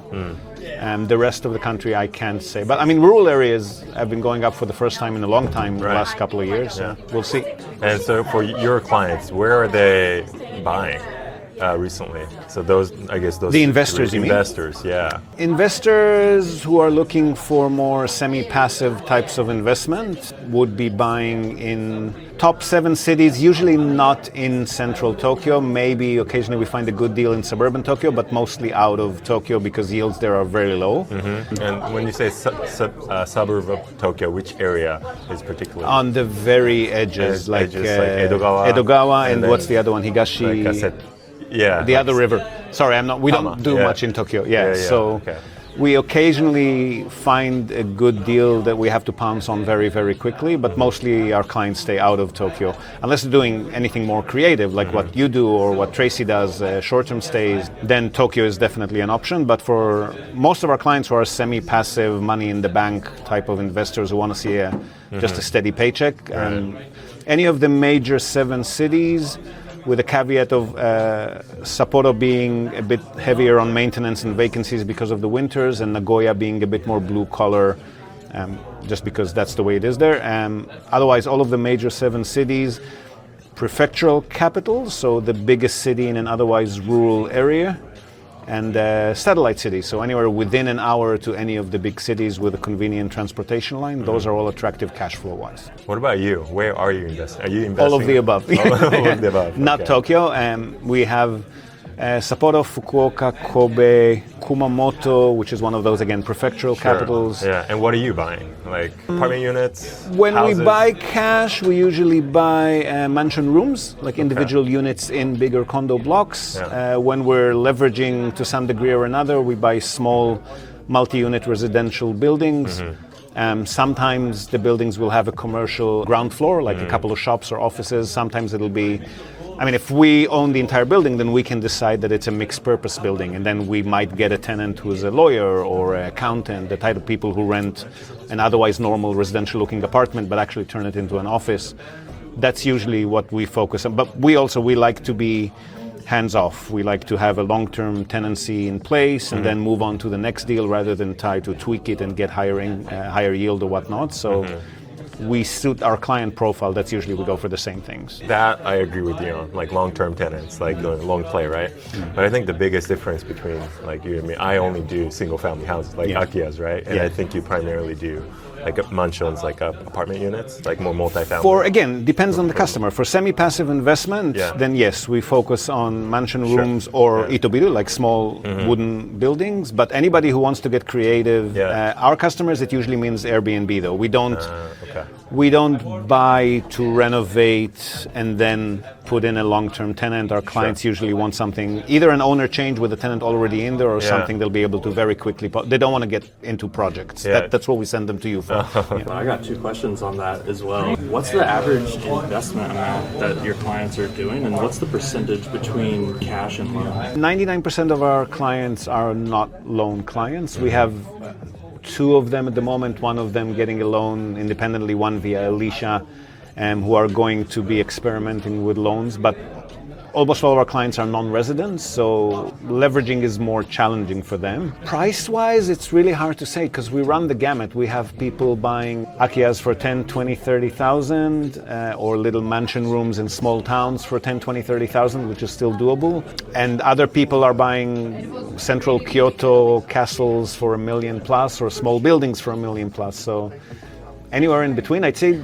And the rest of the country, I can't say. But I mean, rural areas have been going up for the first time in a long time, the Right. last couple of years. So Yeah. we'll see. And so for your clients, where are they buying uh, recently? So those, I guess those The investors, you mean? investors, yeah. Investors who are looking for more semi-passive types of investment would be buying in top seven cities, usually not in central Tokyo. Maybe occasionally we find a good deal in suburban Tokyo, but mostly out of Tokyo because yields there are very low. And when you say su- su- uh, suburb of Tokyo, which area is particularly? On the very edges, Ed- like, edges, like uh, Edogawa, Edogawa, and and, then what's the other one? Higashi. like I said, yeah. the like other river. Sorry, I'm not. We Tama, don't do yeah. much in Tokyo. Yeah, Yeah, yeah, so okay. we occasionally find a good deal that we have to pounce on very, very quickly. But mostly our clients stay out of Tokyo unless they're doing anything more creative, like what you do or what Tracy does, uh, short-term stays. Then Tokyo is definitely an option. But for most of our clients who are semi-passive, money-in-the-bank type of investors who want to see a, just a steady paycheck, um, any of the major seven cities, with a caveat of uh, Sapporo being a bit heavier on maintenance and vacancies because of the winters, and Nagoya being a bit more blue collar, um, just because that's the way it is there. Um, otherwise, all of the major seven cities, prefectural capitals, so the biggest city in an otherwise rural area, and uh, satellite cities, so anywhere within an hour to any of the big cities with a convenient transportation line. Those are all attractive cash flow wise. What about you? Where are you investing? Are you investing? All of the above. All of the above. Not okay. Tokyo. Um, we have uh, Sapporo, Fukuoka, Kobe, Kumamoto, which is one of those, again, prefectural Sure. capitals. Yeah, and what are you buying? Like apartment units? When houses? we buy cash, we usually buy uh, mansion rooms, like individual units in bigger condo blocks. Yeah. Uh, when we're leveraging to some degree or another, we buy small multi-unit residential buildings. Um, sometimes the buildings will have a commercial ground floor, like mm. a couple of shops or offices. Sometimes it'll be, I mean, if we own the entire building, then we can decide that it's a mixed purpose building, and then we might get a tenant who's a lawyer or an accountant, the type of people who rent an otherwise normal residential looking apartment but actually turn it into an office. That's usually what we focus on. But we also, we like to be hands-off. We like to have a long-term tenancy in place and mm-hmm. then move on to the next deal rather than try to tweak it and get hiring, uh, higher yield or whatnot. So mm-hmm. we suit our client profile. That's usually we go for the same things. That I agree with you on, like long-term tenants, like mm-hmm. long play, right? Mm-hmm. But I think the biggest difference between like you and me, I only do single-family houses, like yeah. Akias, right? And yeah. I think you primarily do like mansions, like uh, apartment units, like more multifamily? For, again, depends on the customer. For semi-passive investment, yeah. then yes, we focus on mansion sure. rooms or yeah. itobiru, like small mm-hmm. wooden buildings. But anybody who wants to get creative, yeah. uh, our customers, it usually means Airbnb though. We don't, uh, okay. we don't buy to renovate and then put in a long-term tenant. Our clients sure. usually want something, either an owner change with a tenant already in there or yeah. something they'll be able to very quickly, po- they don't want to get into projects. Yeah. That, that's what we send them to you for. Yeah. I got two questions on that as well. What's the average investment amount that your clients are doing, and what's the percentage between cash and loan? ninety-nine percent of our clients are not loan clients. We have two of them at the moment, one of them getting a loan independently, one via Alicia, um, who are going to be experimenting with loans. But almost all of our clients are non-residents, so leveraging is more challenging for them. Price-wise, it's really hard to say because we run the gamut. We have people buying Akias for ten, twenty, thirty thousand, uh, or little mansion rooms in small towns for ten, twenty, thirty thousand, which is still doable. And other people are buying central Kyoto castles for a million plus, or small buildings for a million plus. So anywhere in between, I'd say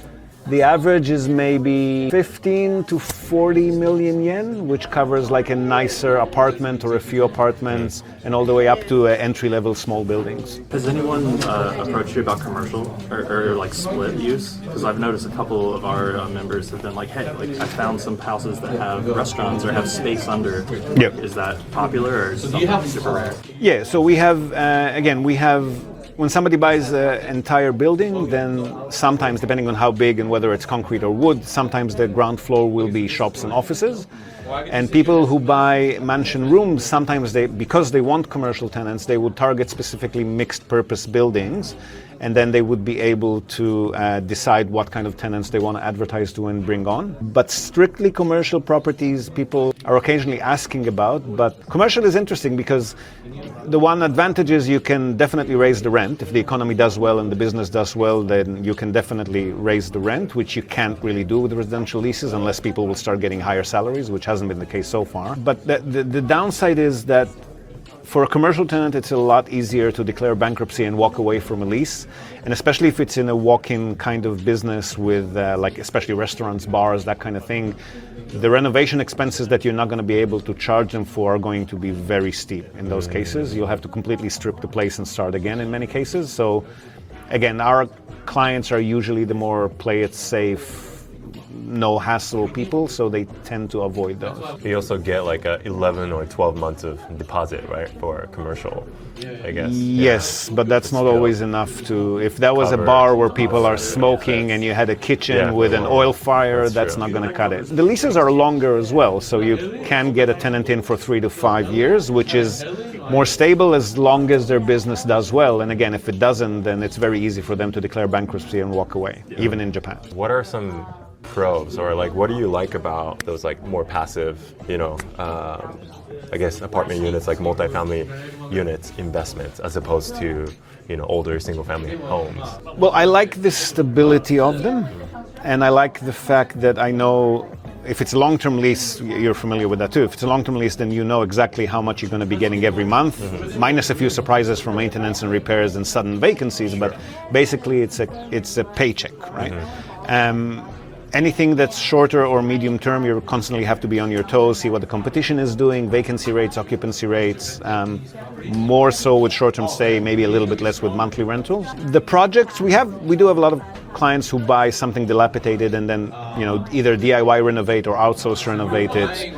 the average is maybe fifteen to forty million yen, which covers like a nicer apartment or a few apartments, and all the way up to uh, entry-level small buildings. Has anyone uh, approached you about commercial or, or like split use? Because I've noticed a couple of our uh, members have been like, hey, like I found some houses that have restaurants or have space under. Yep. Is that popular or is it something super rare? Yeah, so we have, uh, again, we have when somebody buys an entire building, then sometimes, depending on how big and whether it's concrete or wood, sometimes the ground floor will be shops and offices. And people who buy mansion rooms, sometimes they, because they want commercial tenants, they would target specifically mixed purpose buildings, and then they would be able to uh, decide what kind of tenants they want to advertise to and bring on. But strictly commercial properties, people are occasionally asking about, but commercial is interesting because the one advantage is you can definitely raise the rent. If the economy does well and the business does well, then you can definitely raise the rent, which you can't really do with residential leases unless people will start getting higher salaries, which hasn't been the case so far. But the, the, the downside is that for a commercial tenant, it's a lot easier to declare bankruptcy and walk away from a lease. And especially if it's in a walk-in kind of business with, uh, like, especially restaurants, bars, that kind of thing, the renovation expenses that you're not going to be able to charge them for are going to be very steep in those cases. You'll have to completely strip the place and start again in many cases. So, again, our clients are usually the more play it safe, no hassle people, so they tend to avoid those. You also get like a eleven or twelve months of deposit, right, for commercial, I guess. Yes, yeah. but that's not always enough to, if that was Cover. a bar where people are smoking and you had a kitchen yeah. with an oil fire, that's, that's true. not going to cut it. The leases are longer as well, so you can get a tenant in for three to five years, which is more stable as long as their business does well. And again, if it doesn't, then it's very easy for them to declare bankruptcy and walk away, yeah. even in Japan. What are some pros, or like what do you like about those like more passive, you know, um, I guess apartment units, like multifamily units investments, as opposed to, you know, older single family homes? Well, I like the stability of them, and I like the fact that I know if it's a long-term lease, you're familiar with that too. If it's a long-term lease, then you know exactly how much you're going to be getting every month, mm-hmm. minus a few surprises from maintenance and repairs and sudden vacancies. Sure. But basically, it's a it's a paycheck, right? Mm-hmm. Um, Anything that's shorter or medium term, you constantly have to be on your toes, see what the competition is doing, vacancy rates, occupancy rates, um, more so with short-term stay, maybe a little bit less with monthly rentals. The projects, we have, we do have a lot of clients who buy something dilapidated and then, you know, either D I Y renovate or outsource renovate it.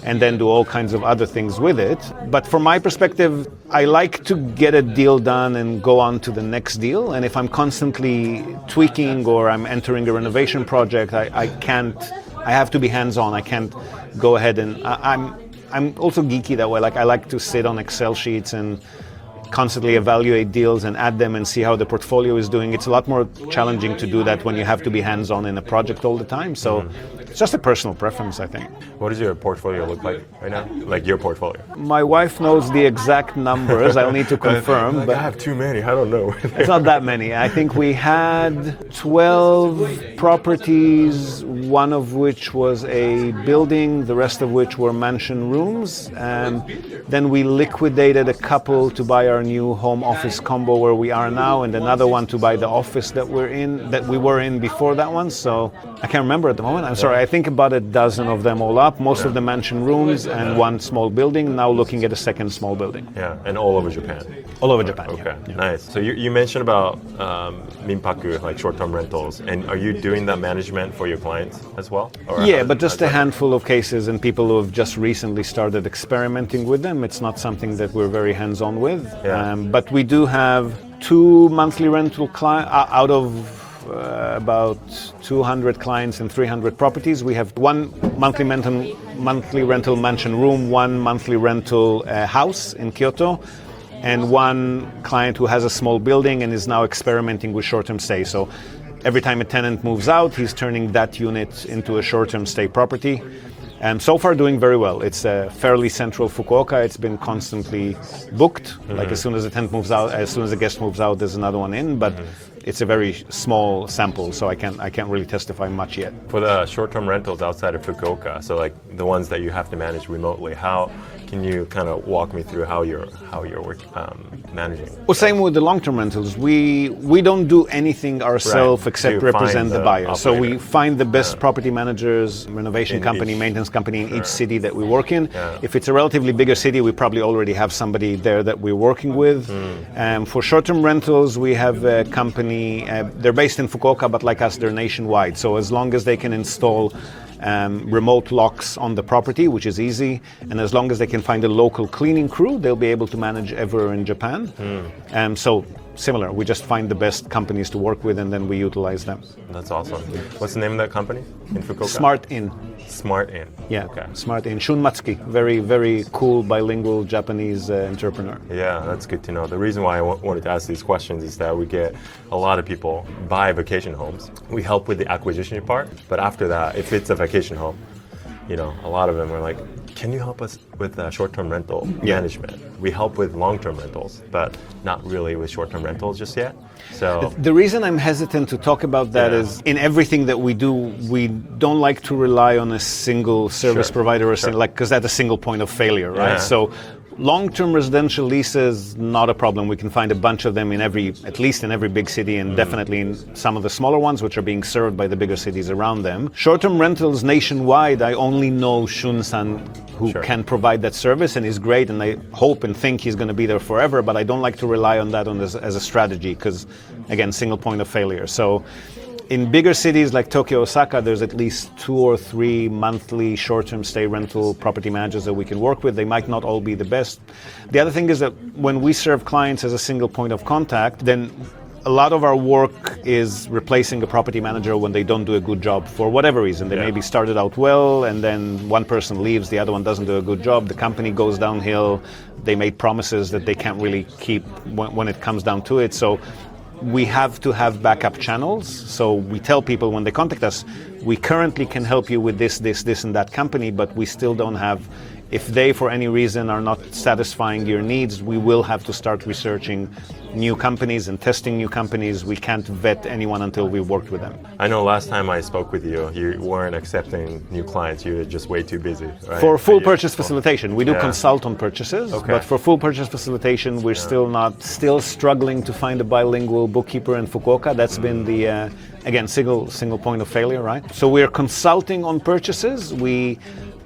and then do all kinds of other things with it. But from my perspective, I like to get a deal done and go on to the next deal. And if I'm constantly tweaking or I'm entering a renovation project, I, I can't, I have to be hands-on. I can't go ahead and, I, I'm I'm also geeky that way. Like I like to sit on Excel sheets and constantly evaluate deals and add them and see how the portfolio is doing. It's a lot more challenging to do that when you have to be hands-on in a project all the time. So mm-hmm. it's just a personal preference, I think. What does your portfolio look like right now? Like your portfolio? My wife knows the exact numbers. I'll need to confirm. like but I have too many. I don't know. It's not that many. I think we had twelve properties, one of which was a building, the rest of which were mansion rooms. Um, then we liquidated a couple to buy our new home office combo where we are now, and another one to buy the office that we're in, that we were in before that one. So I can't remember at the moment. I'm sorry. I think about a dozen of them all up, most of the mansion rooms and one small building. Now looking at a second small building. Yeah, and all over Japan. All over Japan. Okay, yeah. Nice. So you, you mentioned about um, minpaku, like short-term rentals, and are you doing that management for your clients as well? Or yeah, how, but just a that? handful of cases and people who have just recently started experimenting with them. It's not something that we're very hands-on with. Yeah. Um, but we do have two monthly rental clients out of uh, about two hundred clients and three hundred properties. We have one monthly rental, monthly rental mansion room, one monthly rental uh, house in Kyoto, and one client who has a small building and is now experimenting with short-term stay. So every time a tenant moves out, he's turning that unit into a short-term stay property. And so far doing very well. It's a fairly central Fukuoka. It's been constantly booked. Mm-hmm. Like as soon as a tenant moves out, as soon as a guest moves out, there's another one in. But mm-hmm. it's a very small sample, so I can't I can't really testify much yet. For the short-term rentals outside of Fukuoka, so like the ones that you have to manage remotely, how can you kind of walk me through how you're how you're work, um, managing? Well, same with the long-term rentals. We we don't do anything ourselves right. except so represent the, the buyer. operator. So we find the best yeah. property managers, renovation in company, each, maintenance company in sure. each city that we work in. Yeah. If it's a relatively bigger city, we probably already have somebody there that we're working with. Mm. Um, for short-term rentals, we have a company. Uh, they're based in Fukuoka, but like us, they're nationwide. So as long as they can install Um, remote locks on the property, which is easy, and as long as they can find a local cleaning crew, they'll be able to manage everywhere in Japan. Mm. Um, so similar, we just find the best companies to work with and then we utilize them. That's awesome. What's the name of that company in Fukuoka? Smart Inn. Smart Inn. Yeah, okay. Smart Inn. Shun Matsuki, very, very cool bilingual Japanese uh, entrepreneur. Yeah, that's good to know. The reason why I w- wanted to ask these questions is that we get a lot of people buy vacation homes. We help with the acquisition part, but after that, if it's a vacation home, you know, a lot of them are like, can you help us with uh, short-term rental yeah. management? We help with long-term rentals, but not really with short-term rentals just yet. So the reason I'm hesitant to talk about that yeah. is in everything that we do, we don't like to rely on a single service sure. provider or sure. like because that's a single point of failure, right? Yeah. So long-term residential leases, not a problem. We can find a bunch of them in every, at least in every big city, and mm. definitely in some of the smaller ones, which are being served by the bigger cities around them. Short-term rentals nationwide, I only know Shun-san, who sure. can provide that service, and he's great, and I hope and think he's going to be there forever, but I don't like to rely on that on this, as a strategy, because, again, single point of failure. So in bigger cities like Tokyo, Osaka, there's at least two or three monthly short-term stay rental property managers that we can work with. They might not all be the best. The other thing is that when we serve clients as a single point of contact, then a lot of our work is replacing a property manager when they don't do a good job for whatever reason. They yeah. maybe started out well, and then one person leaves, the other one doesn't do a good job, the company goes downhill, they made promises that they can't really keep when, when it comes down to it. So we have to have backup channels. So we tell people when they contact us, we currently can help you with this, this, this, and that company, but we still don't have, if they for any reason are not satisfying your needs, we will have to start researching new companies and testing new companies. We can't vet anyone until we've worked with them. I know last time I spoke with you, you weren't accepting new clients. You were just way too busy. Right? For full you, purchase facilitation, we do yeah. consult on purchases, okay. but for full purchase facilitation, we're yeah. still not, still struggling to find a bilingual bookkeeper in Fukuoka. That's mm. been the, uh, again, single single point of failure, right? So we're consulting on purchases. We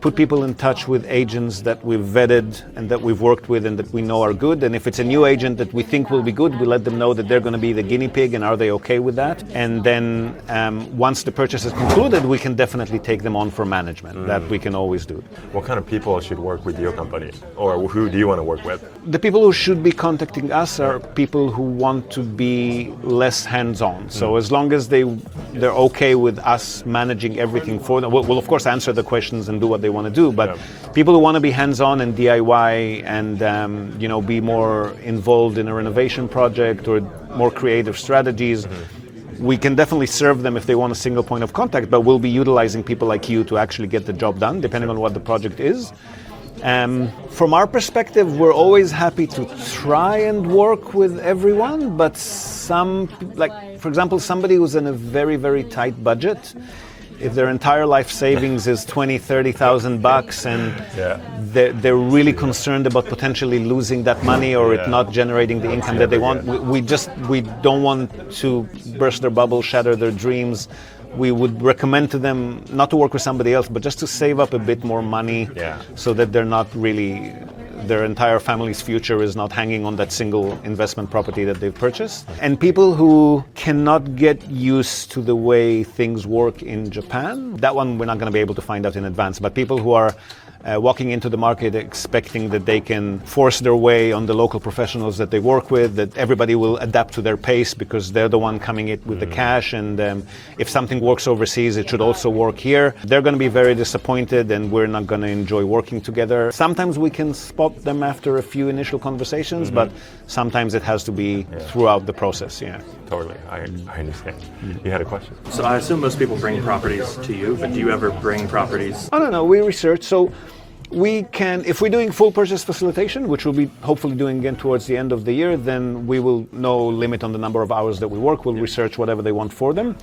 put people in touch with agents that we've vetted and that we've worked with and that we know are good. And if it's a new agent that we think will be good, we let them know that they're going to be the guinea pig and are they okay with that. And then um, once the purchase is concluded, we can definitely take them on for management. Mm. That we can always do. What kind of people should work with your company, or who do you want to work with? The people who should be contacting us are people who want to be less hands-on. So mm. as long as they, they're okay with us managing everything for them, we'll, we'll of course answer the questions and do what they want to do, but yeah. people who want to be hands-on and D I Y and um, you know, be more involved in a renovation project or more creative strategies, mm-hmm. we can definitely serve them if they want a single point of contact, but we'll be utilizing people like you to actually get the job done, depending on what the project is. Um, from our perspective, we're always happy to try and work with everyone, but some, like for example, somebody who's in a very, very tight budget, if their entire life savings is twenty, thirty thousand bucks and yeah. they're, they're really concerned about potentially losing that money or yeah. it not generating the income that they want, we, we just, we don't want to burst their bubble, shatter their dreams. We would recommend to them not to work with somebody else, but just to save up a bit more money yeah. so that they're not really, their entire family's future is not hanging on that single investment property that they've purchased. And people who cannot get used to the way things work in Japan, that one we're not going to be able to find out in advance, but people who are Uh, walking into the market expecting that they can force their way on the local professionals that they work with, that everybody will adapt to their pace because they're the one coming in with mm. the cash, and um, if something works overseas, it should also work here. They're going to be very disappointed and we're not going to enjoy working together. Sometimes we can spot them after a few initial conversations, mm-hmm. but sometimes it has to be yeah. throughout the process. Yeah, totally. I, I understand. Mm. You had a question? So I assume most people bring properties to you, but do you ever bring properties? I don't know. We research. So we can, if we're doing full purchase facilitation, which we'll be hopefully doing again towards the end of the year, then we will no limit on the number of hours that we work. We'll research whatever they want for them.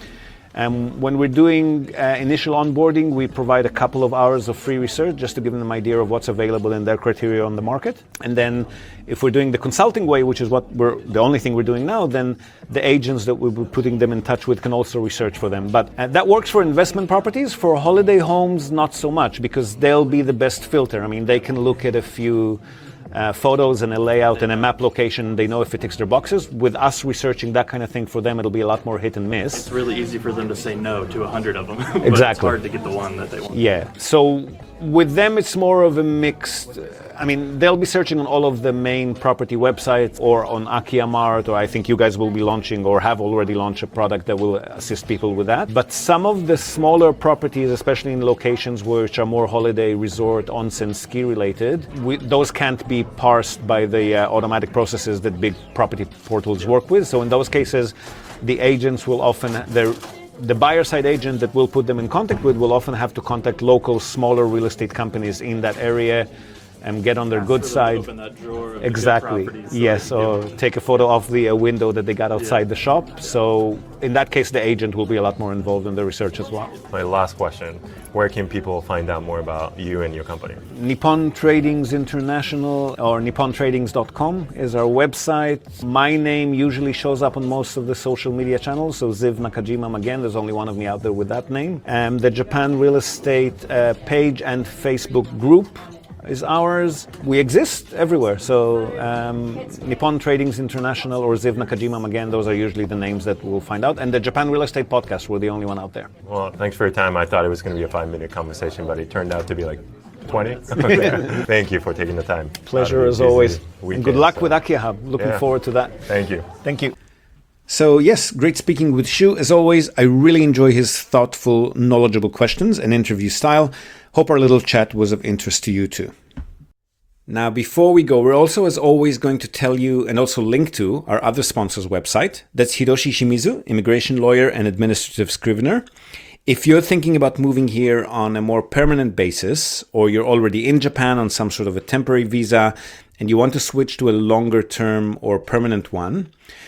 Um, when we're doing uh, initial onboarding, we provide a couple of hours of free research just to give them an idea of what's available in their criteria on the market. And then if we're doing the consulting way, which is what we're the only thing we're doing now, then the agents that we'll be putting them in touch with can also research for them. But uh, that works for investment properties. For holiday homes, not so much, because they'll be the best filter. I mean, they can look at a few Uh, photos and a layout and a map location. They know if it ticks their boxes. With us researching that kind of thing for them, it'll be a lot more hit and miss. It's really easy for them to say no to a hundred of them. But Exactly. It's hard to get the one that they want. Yeah. So with them, it's more of a mixed. I mean, they'll be searching on all of the main property websites or on Akiamart, or I think you guys will be launching or have already launched a product that will assist people with that. But some of the smaller properties, especially in locations which are more holiday resort, onsen, ski related, we, those can't be parsed by the uh, automatic processes that big property portals work with. So in those cases, the agents will often, the buyer side agent that we'll put them in contact with will often have to contact local, smaller real estate companies in that area and get on their good side. Open that drawer of Exactly. so Yes, or take a photo of the uh, window that they got outside yeah. the shop. So in that case, the agent will be a lot more involved in the research as well. My last question, where can people find out more about you and your company? Nippon Tradings International or nippon tradings dot com is our website. My name usually shows up on most of the social media channels, so Ziv Nakajima Magen, there's only one of me out there with that name. Um, the Japan Real Estate uh, page and Facebook group is ours. We exist everywhere. So um, Nippon Tradings International or Ziv Nakajima Magen, those are usually the names that we'll find out. And the Japan Real Estate Podcast, we're the only one out there. Well, thanks for your time. I thought it was going to be a five-minute conversation, but it turned out to be like twenty. Okay. Thank you for taking the time. Pleasure as always. Weekend, and good luck so. with AkiaHub. Looking yeah. forward to that. Thank you. Thank you. So yes, great speaking with Shu. As always, I really enjoy his thoughtful, knowledgeable questions and interview style. Hope our little chat was of interest to you too. Now, before we go, we're also, as always, going to tell you and also link to our other sponsor's website. That's Hiroshi Shimizu, immigration lawyer and administrative scrivener. If you're thinking about moving here on a more permanent basis, or you're already in Japan on some sort of a temporary visa and you want to switch to a longer term or permanent one,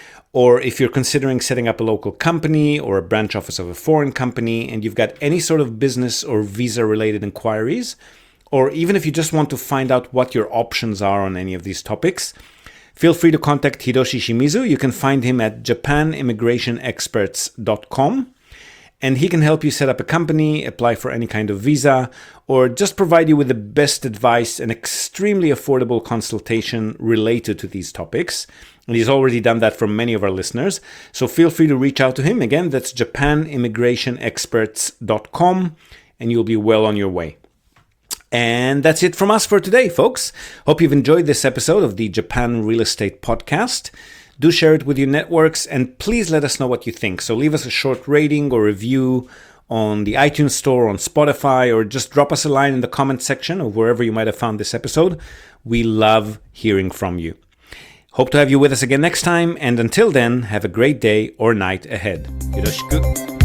or if you're considering setting up a local company or a branch office of a foreign company and you've got any sort of business or visa related inquiries, or even if you just want to find out what your options are on any of these topics, feel free to contact Hiroshi Shimizu. You can find him at japan immigration experts dot com. and he can help you set up a company, apply for any kind of visa, or just provide you with the best advice and extremely affordable consultation related to these topics. And he's already done that for many of our listeners. So feel free to reach out to him. Again, that's japan immigration experts dot com, and you'll be well on your way. And that's it from us for today, folks. Hope you've enjoyed this episode of the Japan Real Estate Podcast. Do share it with your networks, and please let us know what you think. So leave us a short rating or review on the iTunes Store, on Spotify, or just drop us a line in the comment section or wherever you might have found this episode. We love hearing from you. Hope to have you with us again next time, and until then, have a great day or night ahead. Yoroshiku.